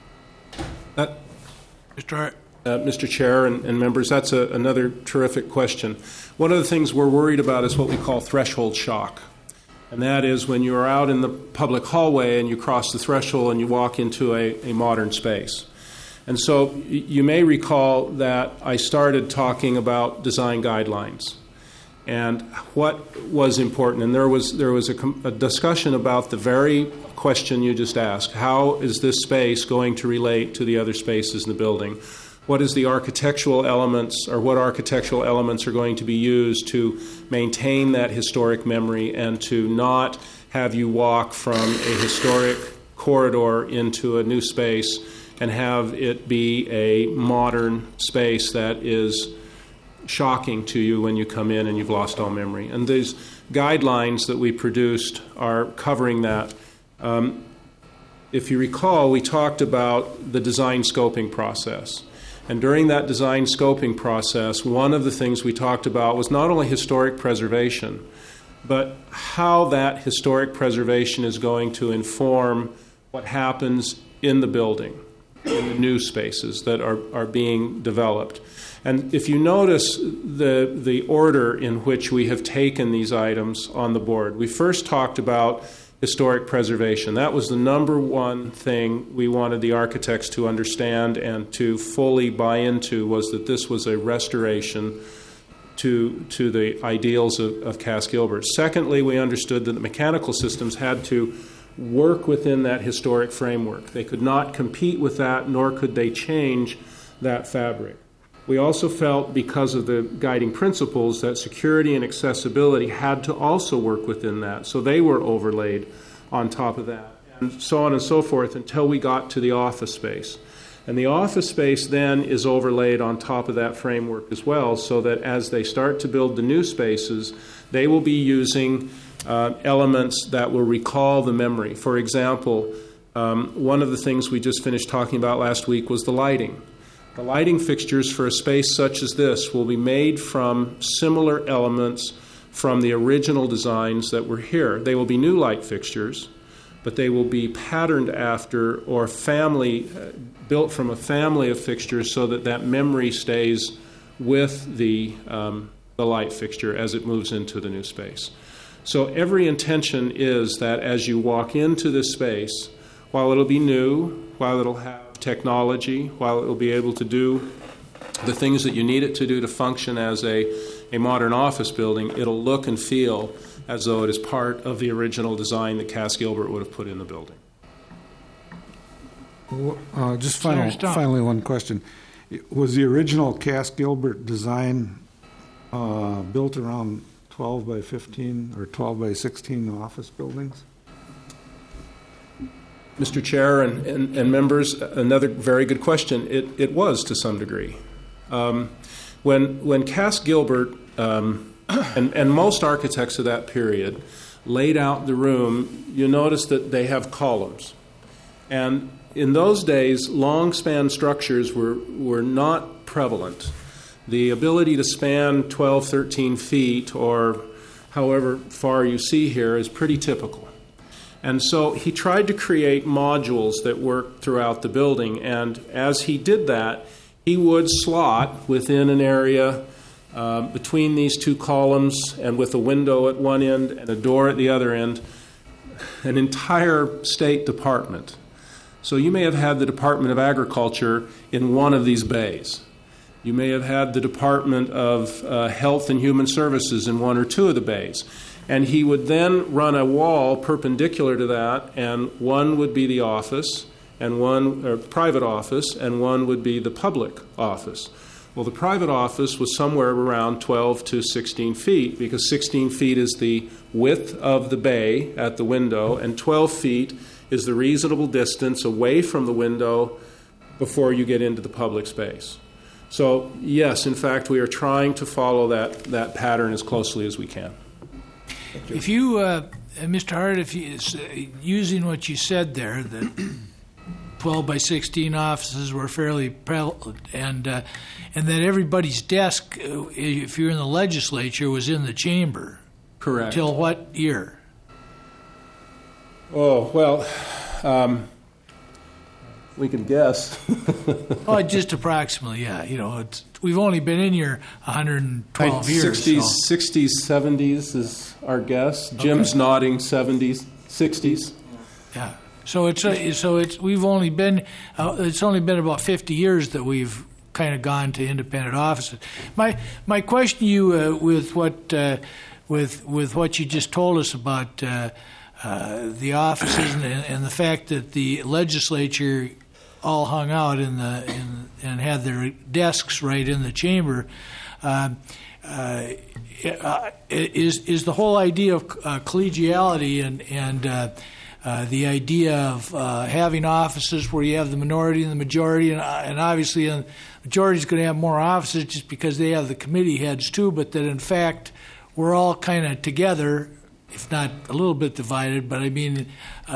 [SPEAKER 2] Mr. Chair and members, that's another terrific question. One of the things we're worried about is what we call threshold shock. And that is when you're out in the public hallway and you cross the threshold and you walk into a modern space. And so you may recall that I started talking about design guidelines and what was important. And there was a discussion about the very question you just asked. How is this space going to relate to the other spaces in the building? What is the architectural elements, or what architectural elements are going to be used to maintain that historic memory and to not have you walk from a historic corridor into a new space and have it be a modern space that is shocking to you when you come in and you've lost all memory. And these guidelines that we produced are covering that. If you recall, we talked about the design scoping process. And during that design scoping process, one of the things we talked about was not only historic preservation, but how that historic preservation is going to inform what happens in the building. in the new spaces that are being developed. And if you notice the order in which we have taken these items on the board, we first talked about historic preservation. That was the number one thing we wanted the architects to understand and to fully buy into, was that this was a restoration to the ideals of Cass Gilbert. Secondly, we understood that the mechanical systems had to work within that historic framework. They could not compete with that, nor could they change that fabric. We also felt, because of the guiding principles, that security and accessibility had to also work within that. So they were overlaid on top of that, and so on and so forth, until we got to the office space. And the office space then is overlaid on top of that framework as well, so that as they start to build the new spaces, they will be using elements that will recall the memory. For example, one of the things we just finished talking about last week was the lighting. The lighting fixtures for a space such as this will be made from similar elements from the original designs that were here. They will be new light fixtures, but they will be patterned after or built from a family of fixtures, so that that memory stays with the light fixture as it moves into the new space. So every intention is that as you walk into this space, while it'll be new, while it'll have technology, while it will be able to do the things that you need it to do to function as a modern office building, it'll look and feel as though it is part of the original design that Cass Gilbert would have put in the building.
[SPEAKER 6] Just finally, one question. Was the original Cass Gilbert design built around 12 by 15 or 12 by 16 office buildings?
[SPEAKER 2] Mr. Chair and members, another very good question. It was, to some degree. When Cass Gilbert and most architects of that period laid out the room, you notice that they have columns. And in those days, long-span structures were not prevalent. The ability to span 12, 13 feet, or however far you see here, is pretty typical. And so he tried to create modules that worked throughout the building, and as he did that, he would slot within an area between these two columns, and with a window at one end and a door at the other end, an entire state department. So you may have had the Department of Agriculture in one of these bays. You may have had the Department of Health and Human Services in one or two of the bays. And he would then run a wall perpendicular to that, and one would be the office, and one private office, and one would be the public office. Well, the private office was somewhere around 12 to 16 feet, because 16 feet is the width of the bay at the window, and 12 feet is the reasonable distance away from the window before you get into the public space. So, yes, in fact, we are trying to follow that pattern as closely as we can.
[SPEAKER 1] If you, Mr. Hart, if you, using what you said there, that 12 by 16 offices were fairly prevalent, and that everybody's desk, if you're in the legislature, was in the chamber.
[SPEAKER 2] Correct.
[SPEAKER 1] Till what year?
[SPEAKER 2] Oh, well, we can guess.
[SPEAKER 1] Oh, just approximately, yeah. You know, we've only been in here 112 years.
[SPEAKER 2] 60s, 70s is our guess. Jim's nodding 70s, 60s.
[SPEAKER 1] Yeah. So we've only been it's only been about 50 years that we've kind of gone to independent offices. My question to you with what you just told us about the offices and the fact that the legislature all hung out and had their desks right in the chamber, is the whole idea of collegiality and the idea of having offices where you have the minority and the majority, and obviously the majority is going to have more offices just because they have the committee heads too, but that in fact we're all kind of together, if not a little bit divided, but I mean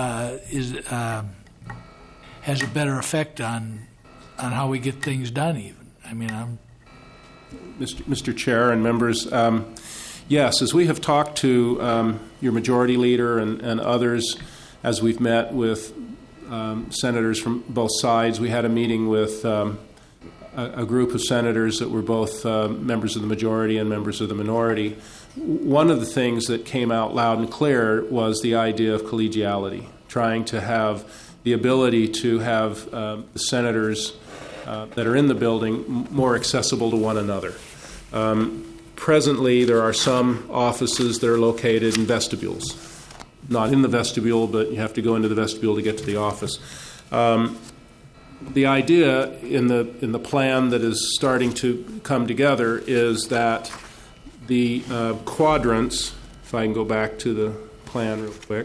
[SPEAKER 1] has a better effect on how we get things done even. I mean,
[SPEAKER 2] Mr. Chair and members, yes, as we have talked to your majority leader and others, as we've met with senators from both sides. We had a meeting with a group of senators that were both members of the majority and members of the minority. One of the things that came out loud and clear was the idea of collegiality, trying to have the ability to have the senators that are in the building more accessible to one another. Presently, there are some offices that are located in vestibules. Not in the vestibule, but you have to go into the vestibule to get to the office. The idea in the plan that is starting to come together is that the quadrants, if I can go back to the plan real quick,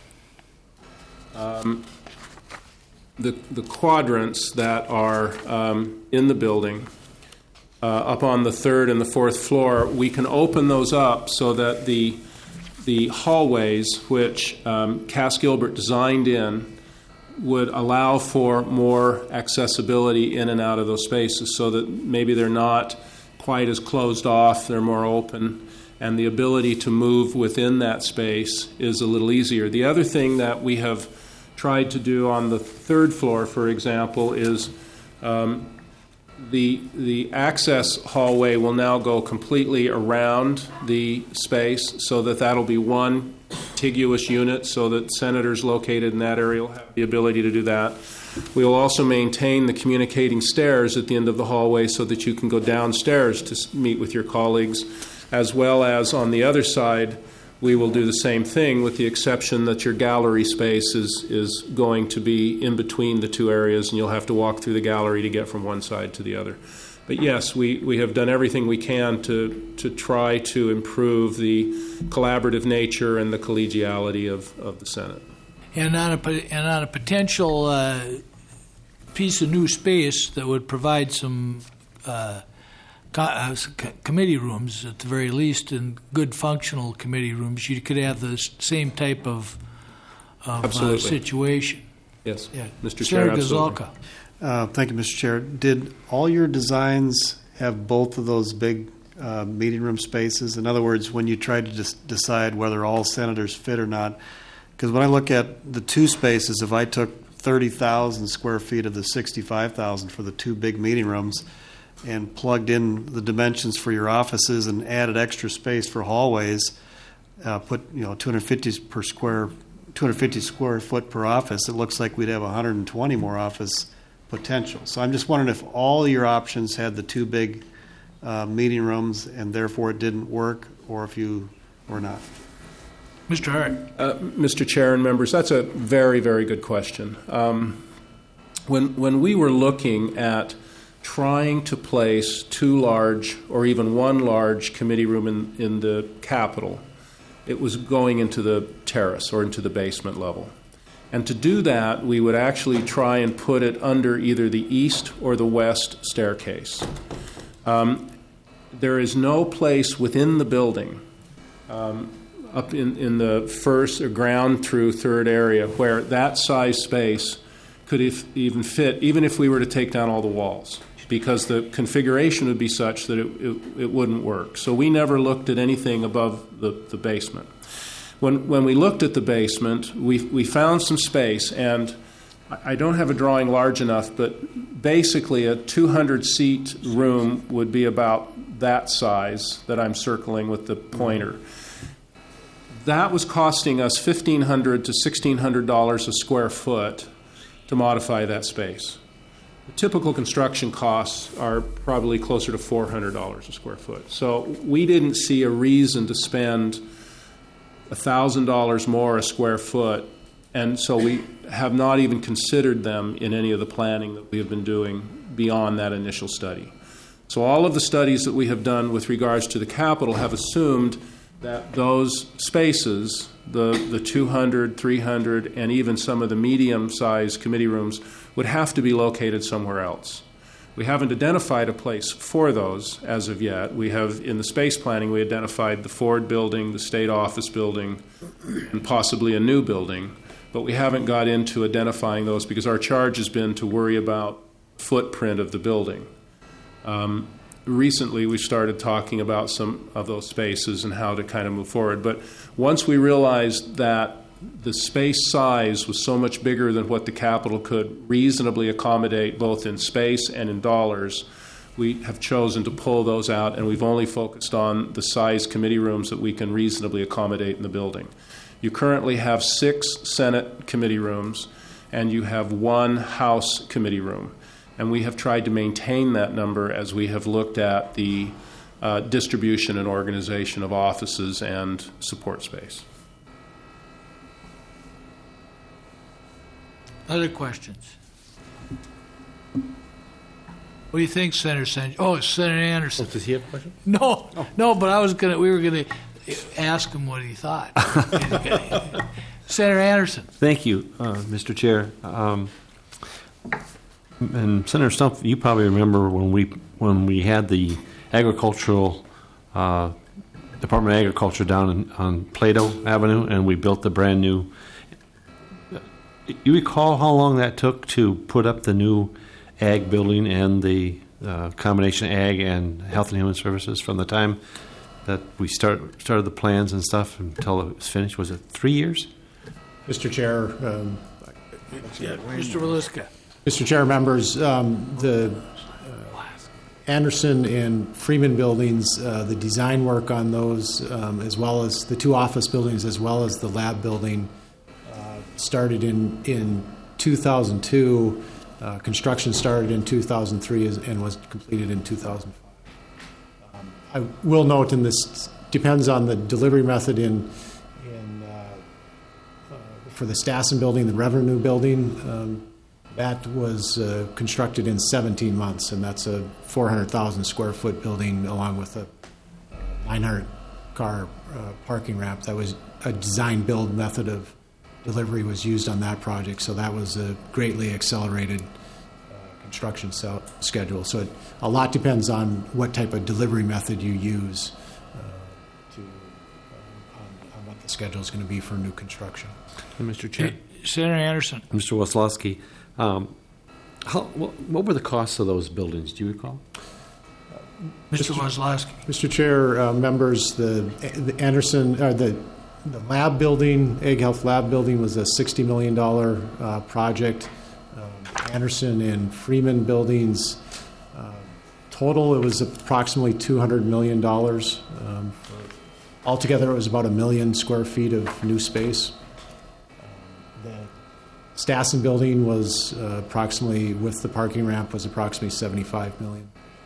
[SPEAKER 2] the quadrants that are in the building up on the third and the fourth floor, we can open those up so that the hallways, which Cass Gilbert designed in, would allow for more accessibility in and out of those spaces so that maybe they're not quite as closed off, they're more open, and the ability to move within that space is a little easier. The other thing that we have tried to do on the third floor, for example, is the access hallway will now go completely around the space so that that'll be one contiguous unit so that senators located in that area will have the ability to do that. We will also maintain the communicating stairs at the end of the hallway so that you can go downstairs to meet with your colleagues, as well as on the other side, we will do the same thing with the exception that your gallery space is going to be in between the two areas and you'll have to walk through the gallery to get from one side to the other. But yes, we have done everything we can to try to improve the collaborative nature and the collegiality of the Senate.
[SPEAKER 1] And on a potential piece of new space that would provide some committee rooms, at the very least, and good functional committee rooms, you could have the same type of situation.
[SPEAKER 2] Yes,
[SPEAKER 1] yeah.
[SPEAKER 2] Mr. Chair,
[SPEAKER 1] Senator Gazelka.
[SPEAKER 7] Thank you, Mr. Chair. Did all your designs have both of those big meeting room spaces? In other words, when you tried to decide whether all senators fit or not, because when I look at the two spaces, if I took 30,000 square feet of the 65,000 for the two big meeting rooms and plugged in the dimensions for your offices and added extra space for hallways, put 250 square foot per office, it looks like we'd have 120 more office potential. So I'm just wondering if all your options had the two big meeting rooms and therefore it didn't work, or not.
[SPEAKER 1] Mr. Hart.
[SPEAKER 2] Mr. Chair and members, that's a very, very good question. When we were looking at trying to place two large or even one large committee room in the Capitol, it was going into the terrace or into the basement level. And to do that, we would actually try and put it under either the east or the west staircase. There is no place within the building up in the first or ground through third area where that size space could even fit, even if we were to take down all the walls, because the configuration would be such that it wouldn't work. So we never looked at anything above the basement. When we looked at the basement, we found some space, and I don't have a drawing large enough, but basically a 200-seat room would be about that size that I'm circling with the pointer. That was costing us $1,500 to $1,600 a square foot to modify that space. The typical construction costs are probably closer to $400 a square foot. So we didn't see a reason to spend $1,000 more a square foot, and so we have not even considered them in any of the planning that we have been doing beyond that initial study. So all of the studies that we have done with regards to the Capitol have assumed that those spaces, the 200, 300, and even some of the medium-sized committee rooms would have to be located somewhere else. We haven't identified a place for those as of yet. We have, in the space planning, we identified the Ford building, the State Office building, and possibly a new building. But we haven't got into identifying those because our charge has been to worry about footprint of the building. Recently, we started talking about some of those spaces and how to kind of move forward. But once we realized that the space size was so much bigger than what the capital could reasonably accommodate, both in space and in dollars. We have chosen to pull those out, and we've only focused on the size committee rooms that we can reasonably accommodate in the building. You currently have 6 Senate committee rooms, and you have 1 House committee room. And we have tried to maintain that number as we have looked at the distribution and organization of offices and support space.
[SPEAKER 1] Other questions? What do you think, Senator Sanchez? Oh, it's Senator Anderson.
[SPEAKER 8] Does he have a question?
[SPEAKER 1] No, but we were gonna ask him what he thought. Senator Anderson.
[SPEAKER 8] Thank you, Mr. Chair. And Senator Stump, you probably remember when we had the agricultural Department of Agriculture down on Plato Avenue, and we built the brand new. You recall how long that took to put up the new ag building and the combination ag and health and human services from the time that we started the plans and stuff until it was finished? Was it 3 years?
[SPEAKER 5] Mr. Chair,
[SPEAKER 1] Mr. Waliska.
[SPEAKER 5] Mr. Chair, members, the Anderson and Freeman buildings, the design work on those, as well as the 2 office buildings, as well as the lab building, started in 2002. Construction started in 2003 and was completed in 2005. I will note, and this depends on the delivery method for the Stassen building, the Revenue building, that was constructed in 17 months, and that's a 400,000 square foot building along with a 900 car parking ramp. That was a design build method of delivery was used on that project, so that was a greatly accelerated construction schedule. So a lot depends on what type of delivery method you use on what the schedule is going to be for new construction.
[SPEAKER 8] Mr. Chair.
[SPEAKER 1] Senator Anderson.
[SPEAKER 8] Mr. Waslowski, what were the costs of those buildings? Do you recall?
[SPEAKER 1] Mr. Waslowski.
[SPEAKER 5] Mr. Chair, members, the Anderson, the lab building, Egg Health Lab building, was a $60 million project. Anderson and Freeman buildings, total, it was approximately $200 million. Altogether, it was about 1 million square feet of new space. The Stassen building was approximately, with the parking ramp, was approximately $75 million.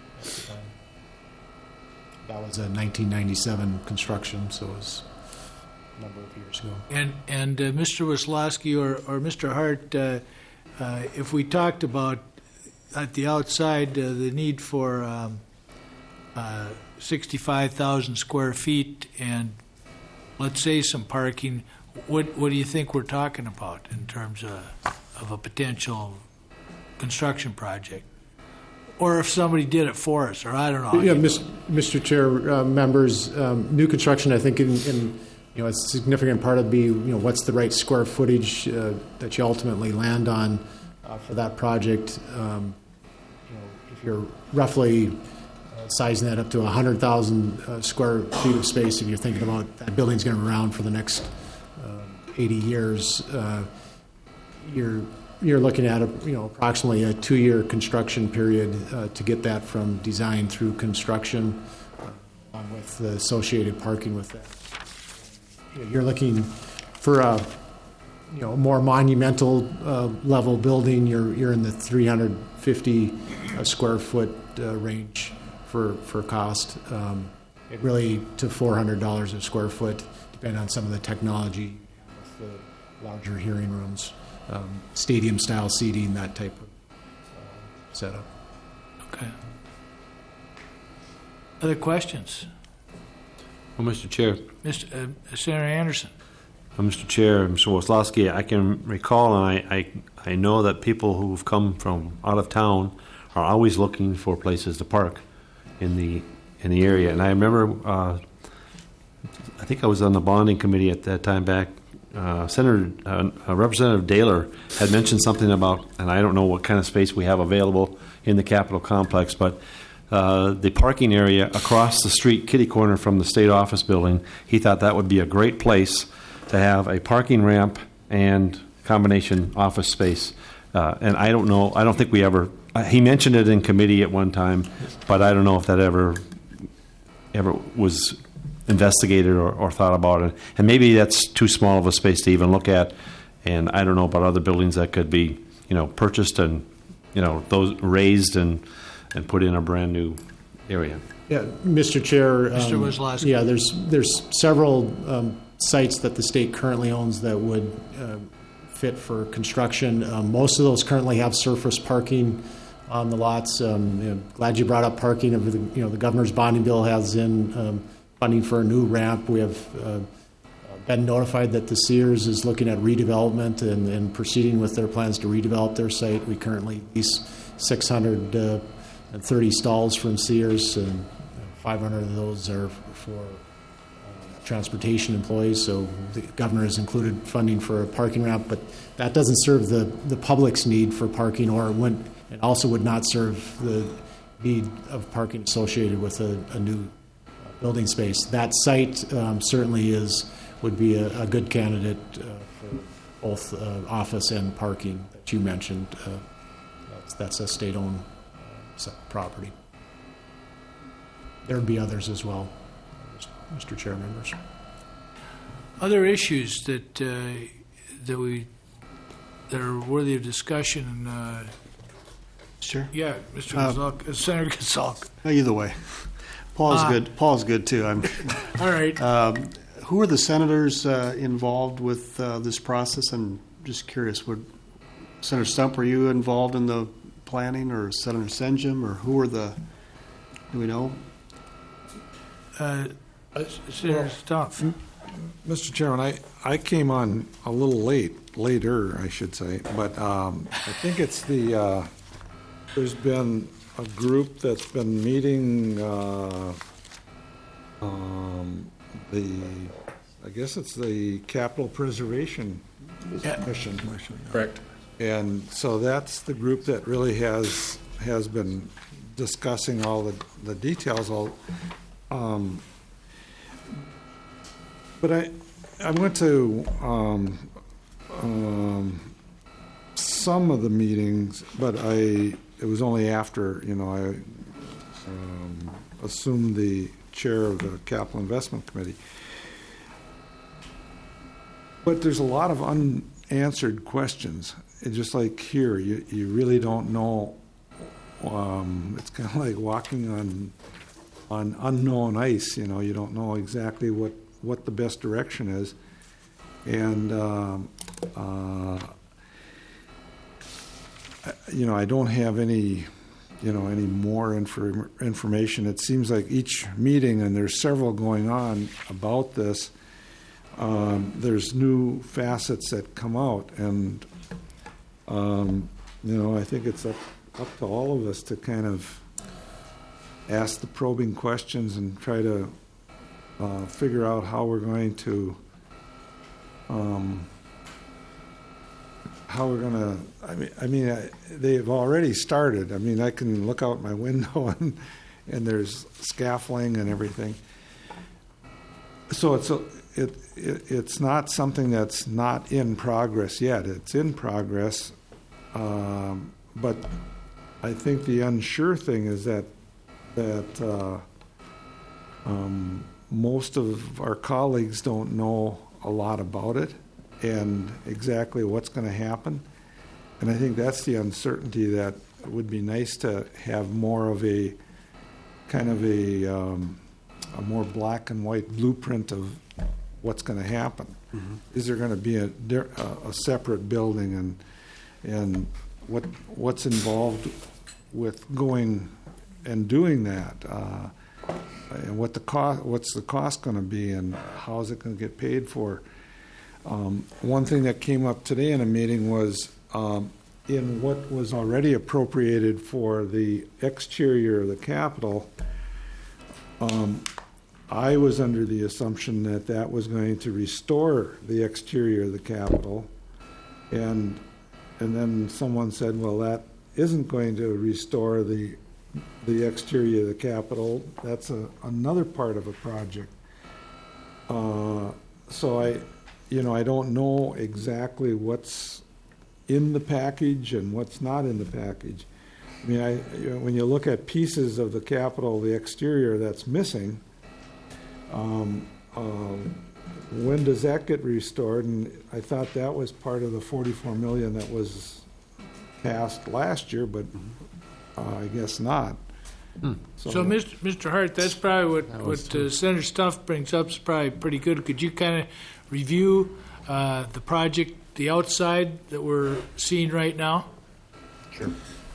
[SPEAKER 5] That was a 1997 construction, so it was a number of years ago.
[SPEAKER 1] And Mr. Waslowski or Mr. Hart, if we talked about at the outside the need for 65,000 square feet and let's say some parking, what do you think we're talking about in terms of a potential construction project? Or if somebody did it for us, or I don't know.
[SPEAKER 5] Yeah, Mr. Chair, members, new construction, I think, in a significant part would be, what's the right square footage that you ultimately land on for that project. If you're roughly sizing that up to 100,000 square feet of space, if you're thinking about that building's going to be around for the next 80 years, you're looking at approximately a 2-year construction period to get that from design through construction, along with the associated parking with that. You're looking for a more monumental level building. You're in the 350 square foot range for cost. It really to $400 a square foot, depending on some of the technology, with the larger hearing rooms. Stadium style seating, that type of setup.
[SPEAKER 1] Okay. Other questions?
[SPEAKER 8] Well, Mr. Chair.
[SPEAKER 1] Senator Anderson.
[SPEAKER 8] Mr. Chair, Mr. Waslowski, I can recall, and I know that people who've come from out of town are always looking for places to park in the area. And I remember, I think I was on the bonding committee at that time back. Representative Daler had mentioned something about, and I don't know what kind of space we have available in the Capitol complex, but the parking area across the street, kitty corner from the state office building, he thought that would be a great place to have a parking ramp and combination office space. And I don't know, I don't think we ever, he mentioned it in committee at one time, but I don't know if that ever was investigated or thought about it. And maybe that's too small of a space to even look at. And I don't know about other buildings that could be, purchased and, those raised and put in a brand new area.
[SPEAKER 5] Yeah, Mr. Chair.
[SPEAKER 1] Mr. Wisloski.
[SPEAKER 5] Yeah, there's several sites that the state currently owns that would fit for construction. Most of those currently have surface parking on the lots. Glad you brought up parking. The governor's bonding bill has in funding for a new ramp. We have been notified that the Sears is looking at redevelopment and proceeding with their plans to redevelop their site. We currently lease 630 stalls from Sears, and 500 of those are for transportation employees. So the governor has included funding for a parking ramp, but that doesn't serve the public's need for parking, it also would not serve the need of parking associated with a new building space. That site certainly would be a good candidate for both office and parking that you mentioned. That's a state-owned property. There would be others as well, Mr. Chair, members.
[SPEAKER 1] Other issues that are worthy of discussion.
[SPEAKER 7] Sure.
[SPEAKER 1] Yeah, Mr. Gazelka, Senator Gazelka.
[SPEAKER 7] Either way. Paul's good. Paul's good, too.
[SPEAKER 1] All right.
[SPEAKER 7] Who are the senators involved with this process? I'm just curious. Senator Stump, were you involved in the planning, or Senator Senjum, or who are the? Do we know?
[SPEAKER 1] Senator Stump.
[SPEAKER 6] Mr. Chairman, I came on a little later, I should say, but I think it's there's been a group that's been meeting. I guess it's the Capital Preservation Commission.
[SPEAKER 2] Correct.
[SPEAKER 6] And so that's the group that really has been discussing all the details. But I went to some of the meetings, but it was only after I assumed the chair of the Capital Investment Committee. But there's a lot of unanswered questions. It's just like here, you really don't know. It's kind of like walking on unknown ice. You don't know exactly what the best direction is, and I don't have any more information. It seems like each meeting, and there's several going on about this. There's new facets that come out, and I think it's up to all of us to kind of ask the probing questions and try to figure out how we're going to they've already started. I can look out my window and there's scaffolding and everything. So it's not something that's not in progress yet. It's in progress, but I think the unsure thing is that most of our colleagues don't know a lot about it and exactly what's going to happen. And I think that's the uncertainty that it would be nice to have more of a kind of a more black and white blueprint of what's going to happen. Mm-hmm. Is there going to be a separate building, and what's involved with going and doing that, and what's the cost going to be, and how is it going to get paid for? One thing that came up today in a meeting was in what was already appropriated for the exterior of the Capitol. I was under the assumption that was going to restore the exterior of the Capitol, and then someone said, well, that isn't going to restore the exterior of the Capitol. That's another part of a project. So I don't know exactly what's in the package and what's not in the package. I mean, when you look at pieces of the Capitol, the exterior that's missing, when does that get restored? And I thought that was part of the $44 million that was passed last year, but I guess not.
[SPEAKER 1] So, Mr. Hart, that's probably what Senator Stumpf brings up is probably pretty good. Could you kind of review the project, the outside that we're seeing right now?
[SPEAKER 2] Sure.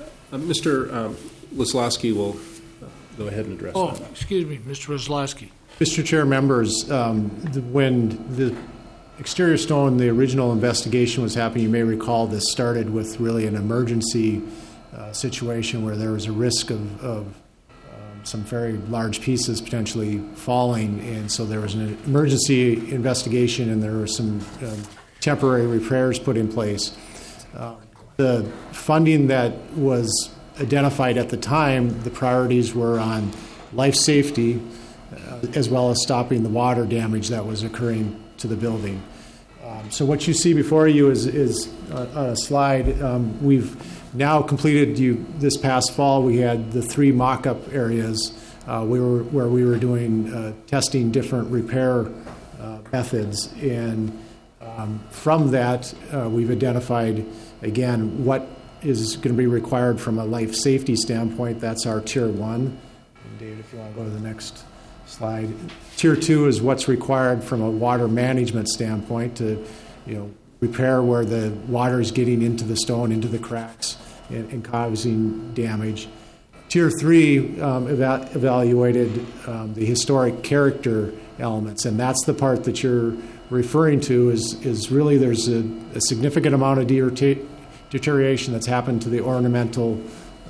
[SPEAKER 2] Mr. Wisłowski will go ahead and address that.
[SPEAKER 1] Excuse me, Mr. Wisłowski.
[SPEAKER 5] Mr. Chair, members, when the exterior stone, the original investigation was happening, you may recall this started with really an emergency situation where there was a risk of some very large pieces potentially falling, and so there was an emergency investigation and there were some temporary repairs put in place. The funding that was identified at the time, the priorities were on life safety as well as stopping the water damage that was occurring to the building. So what you see before you is on a slide. We've now completed this past fall. We had the 3 mock-up areas where we were doing testing different repair methods, and from that we've identified again what is going to be required from a life safety standpoint. That's our Tier 1. And David, if you want to go to the next slide. Tier 2 is what's required from a water management standpoint to repair where the water is getting into the stone, into the cracks, and causing damage. Tier 3 evaluated the historic character elements, and that's the part that you're referring to is really there's a significant amount of deterioration that's happened to the ornamental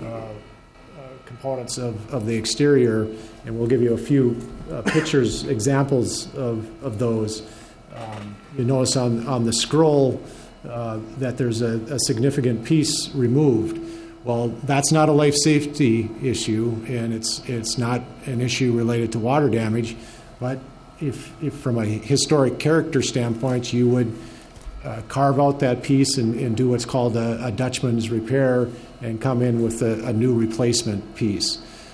[SPEAKER 5] components of the exterior, and we'll give you a few pictures, examples of those. You notice on the scroll that there's a significant piece removed. Well, that's not a life safety issue, and it's not an issue related to water damage, but if from a historic character standpoint, you would carve out that piece and do what's called a Dutchman's repair and come in with a new replacement piece.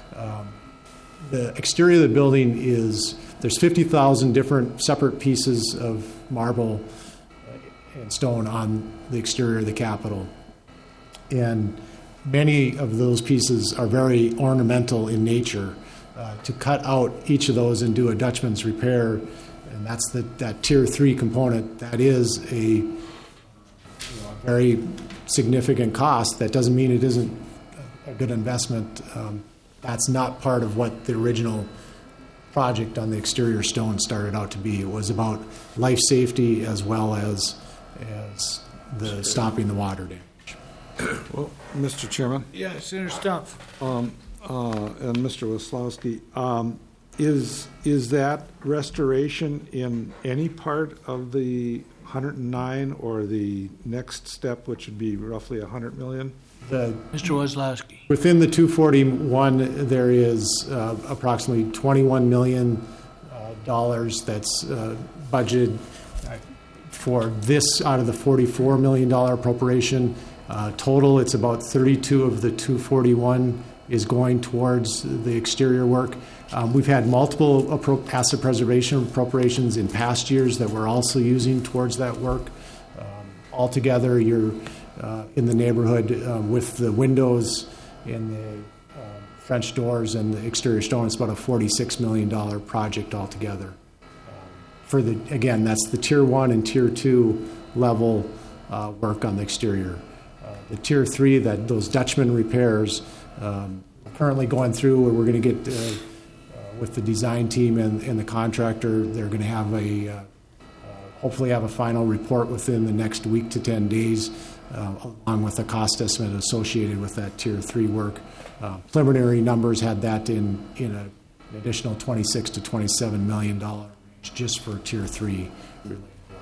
[SPEAKER 5] The exterior of the building there's 50,000 different separate pieces of marble and stone on the exterior of the Capitol. And many of those pieces are very ornamental in nature. To cut out each of those and do a Dutchman's repair, and that's that Tier 3 component, that is a very significant cost. That doesn't mean it isn't a good investment. That's not part of what the original project on the exterior stone started out to be. It was about life safety as well as the stopping the water damage.
[SPEAKER 6] Well, Mr. Chairman.
[SPEAKER 1] Yeah, Senator Stumpf.
[SPEAKER 6] And Mr. Wisłowski, is that restoration in any part of the 109 or the next step, which would be roughly $100 million?
[SPEAKER 1] Mr. Wisłowski.
[SPEAKER 5] Within the 241, there is approximately $21 million that's budgeted for this out of the $44 million appropriation. Total, it's about 32 of the 241 is going towards the exterior work. We've had multiple asset preservation appropriations in past years that we're also using towards that work. Altogether, you're in the neighborhood with the windows and the French doors and the exterior stone. It's about a $46 million project altogether. Again, that's the Tier 1 and Tier 2 level work on the exterior. The Tier 3, those Dutchman repairs, currently going through where we're going to get with the design team and the contractor. They're going to have hopefully have a final report within the next week to 10 days, along with a cost estimate associated with that Tier 3 work. Preliminary numbers had that in an additional $26 to $27 million just for Tier 3 related work.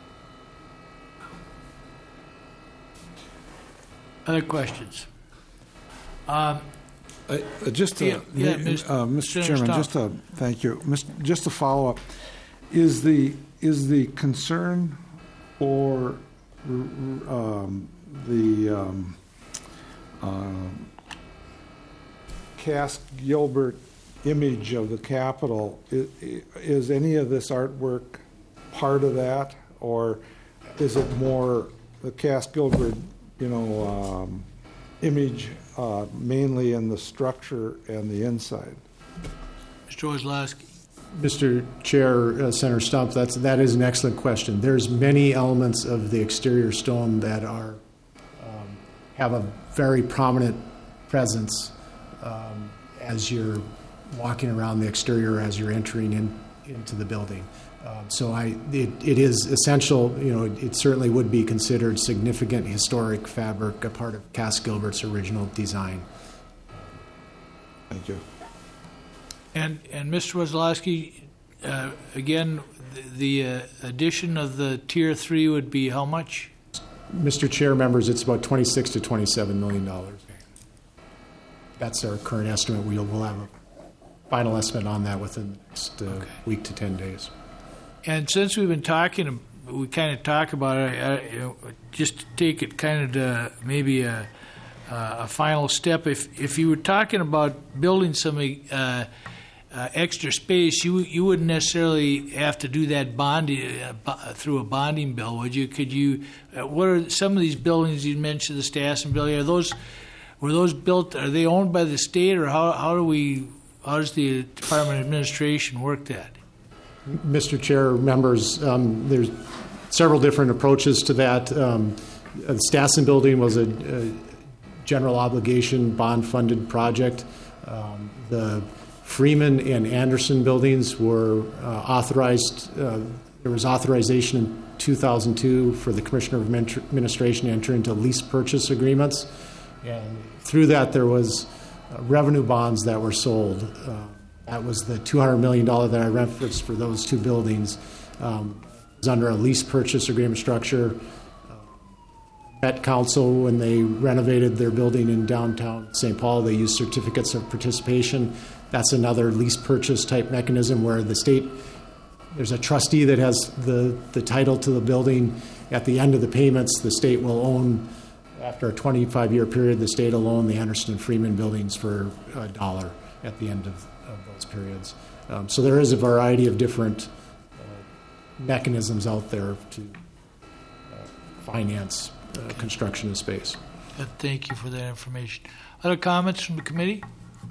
[SPEAKER 1] Other questions?
[SPEAKER 6] Mr. Chairman,
[SPEAKER 1] Stumpf.
[SPEAKER 6] thank you. Just to follow up, Is the concern for the Cass-Gilbert image of the Capitol, is any of this artwork part of that, or is it more the Cass-Gilbert, image mainly in the structure and the inside?
[SPEAKER 1] Mr. Wozlowski.
[SPEAKER 5] Mr. Chair, Senator Stump, that is an excellent question. There's many elements of the exterior stone that are have a very prominent presence as you're walking around the exterior, as you're entering into the building. So it is essential. It certainly would be considered significant historic fabric, a part of Cass-Gilbert's original design.
[SPEAKER 6] Thank you.
[SPEAKER 1] And Mr. Wozlowski, again, the addition of the Tier 3 would be how much?
[SPEAKER 5] Mr. Chair, members, it's about $26 to $27 million. That's our current estimate. We'll have a final estimate on that within the next week to 10 days.
[SPEAKER 1] And since we've been talking, we kind of talk about it, just to take it kind of to maybe a final step. If you were talking about building some extra space, you wouldn't necessarily have to do that bonding through a bonding bill, would you? Could you? What are some of these buildings you mentioned? The Stassen building, were those built? Are they owned by the state, or how does the Department of Administration work that?
[SPEAKER 5] Mr. Chair, members, there's several different approaches to that. The Stassen building was a general obligation bond-funded project. The Freeman and Anderson buildings were authorized. There was authorization in 2002 for the Commissioner of Administration to enter into lease purchase agreements. And through that, there was revenue bonds that were sold. That was the $200 million that I referenced for those two buildings. It was under a lease purchase agreement structure. Met Council, when they renovated their building in downtown St. Paul, they used certificates of participation. That's another lease purchase type mechanism where the state, there's a trustee that has the title to the building. At the end of the payments, the state will own, after a 25-year period, the state will own the Anderson and Freeman buildings for $1 at the end of those periods. So there is a variety of different mechanisms out there to finance construction of space.
[SPEAKER 1] Thank you for that information. Other comments from the committee?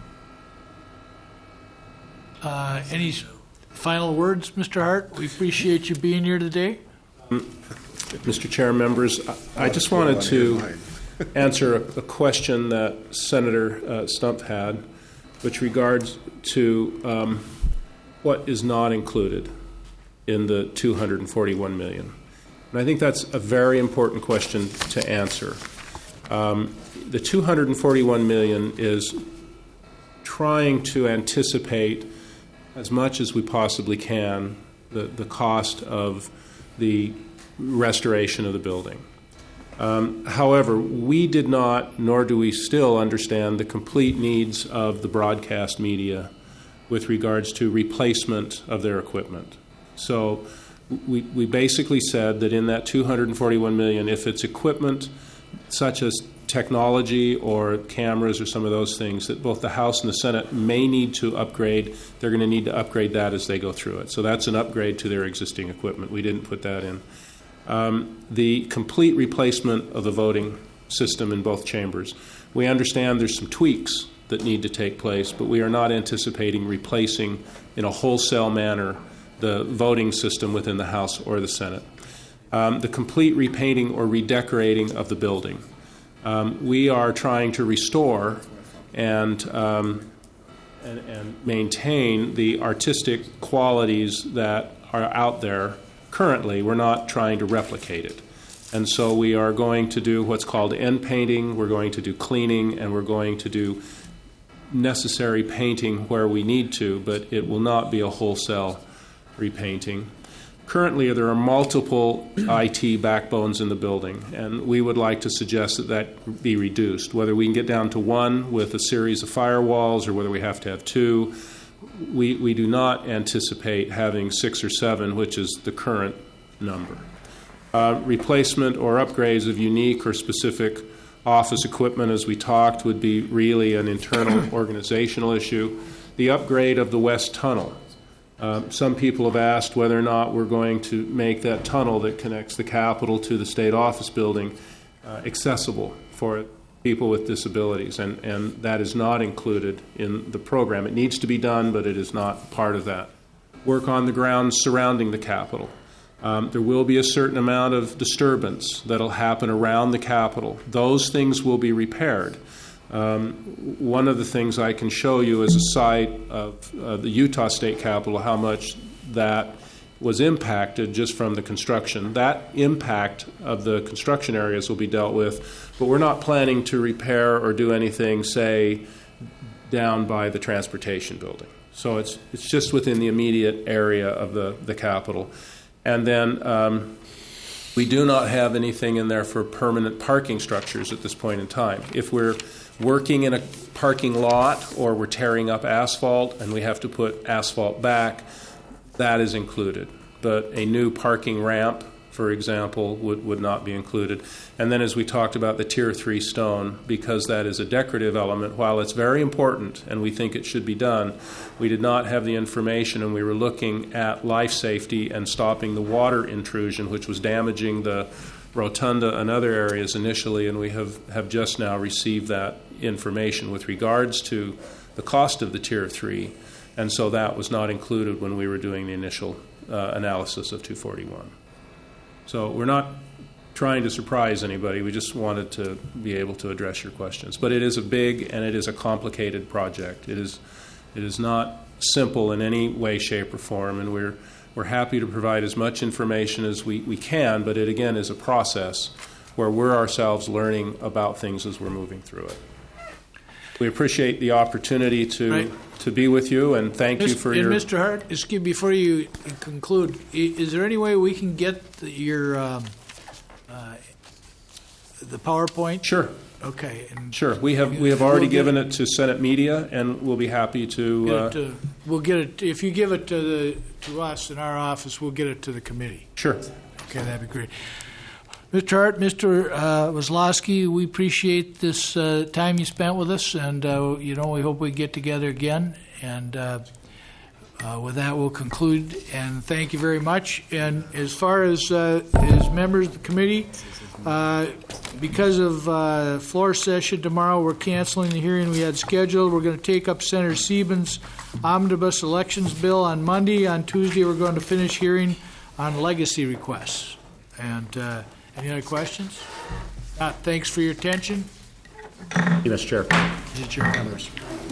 [SPEAKER 1] Any final words, Mr. Hart? We appreciate you being here today.
[SPEAKER 2] Mr. Chair, members, I just wanted to answer a question that Senator Stump had, which regards to what is not included in the $241 million. And I think that's a very important question to answer. The $241 million is trying to anticipate as much as we possibly can the cost of the restoration of the building. However, we did not, nor do we still understand the complete needs of the broadcast media with regards to replacement of their equipment. So we basically said that in that $241 million, if it's equipment such as technology or cameras or some of those things that both the House and the Senate may need to upgrade, they're going to need to upgrade that as they go through it. So that's an upgrade to their existing equipment. We didn't put that in. The complete replacement of the voting system in both chambers. We understand there's some tweaks that need to take place, but we are not anticipating replacing in a wholesale manner the voting system within the House or the Senate. The complete repainting or redecorating of the building. We are trying to restore and maintain the artistic qualities that are out there currently. We're not trying to replicate it. And so we are going to do what's called end painting, we're going to do cleaning, and we're going to do necessary painting where we need to, but it will not be a wholesale repainting. Currently, there are multiple IT backbones in the building, and we would like to suggest that that be reduced. Whether we can get down to one with a series of firewalls or whether we have to have two, we do not anticipate having 6 or 7, which is the current number. Replacement or upgrades of unique or specific office equipment, as we talked, would be really an internal organizational issue. The upgrade of the West Tunnel. Some people have asked whether or not we're going to make that tunnel that connects the Capitol to the State Office Building accessible for people with disabilities, and that is not included in the program. It needs to be done, but it is not part of that. Work on the grounds surrounding the Capitol. There will be a certain amount of disturbance that will happen around the Capitol. Those things will be repaired. One of the things I can show you is a site of the Utah State Capitol, how much that was impacted just from the construction. That impact of the construction areas will be dealt with, but we're not planning to repair or do anything, say, down by the transportation building. So it's just within the immediate area of the Capitol. And then we do not have anything in there for permanent parking structures at this point in time. If we're working in a parking lot or we're tearing up asphalt and we have to put asphalt back, that is included. But a new parking ramp, for example, would not be included. And then as we talked about the Tier 3 stone, because that is a decorative element, while it's very important and we think it should be done, we did not have the information, and we were looking at life safety and stopping the water intrusion, which was damaging the rotunda and other areas initially, and we have just now received that information with regards to the cost of the Tier 3, and so that was not included when we were doing the initial analysis of 241. So we're not trying to surprise anybody. We just wanted to be able to address your questions. But it is a big and it is a complicated project. It is not simple in any way, shape, or form, and we're happy to provide as much information as we can, but it, again, is a process where we're ourselves learning about things as we're moving through it. We appreciate the opportunity to be with you, and thank you for your...
[SPEAKER 1] And Mr. Hart, before you conclude, is there any way we can get your the PowerPoint?
[SPEAKER 2] Sure.
[SPEAKER 1] Okay. And
[SPEAKER 2] sure. We have already given it to Senate Media, and we'll be happy to...
[SPEAKER 1] we'll get it. If you give it to us in our office, we'll get it to the committee.
[SPEAKER 2] Sure.
[SPEAKER 1] Okay, that'd be great. Mr. Hart, Mr. Weslowski, we appreciate this time you spent with us, and we hope we get together again. And with that, we'll conclude. And thank you very much. And as far as members of the committee, because of floor session tomorrow, we're canceling the hearing we had scheduled. We're going to take up Senator Siebens' omnibus elections bill on Monday. On Tuesday, we're going to finish hearing on legacy requests. And any other questions? Thanks for your attention.
[SPEAKER 5] Thank you, Mr. Chair.
[SPEAKER 1] Mr. Chair, members.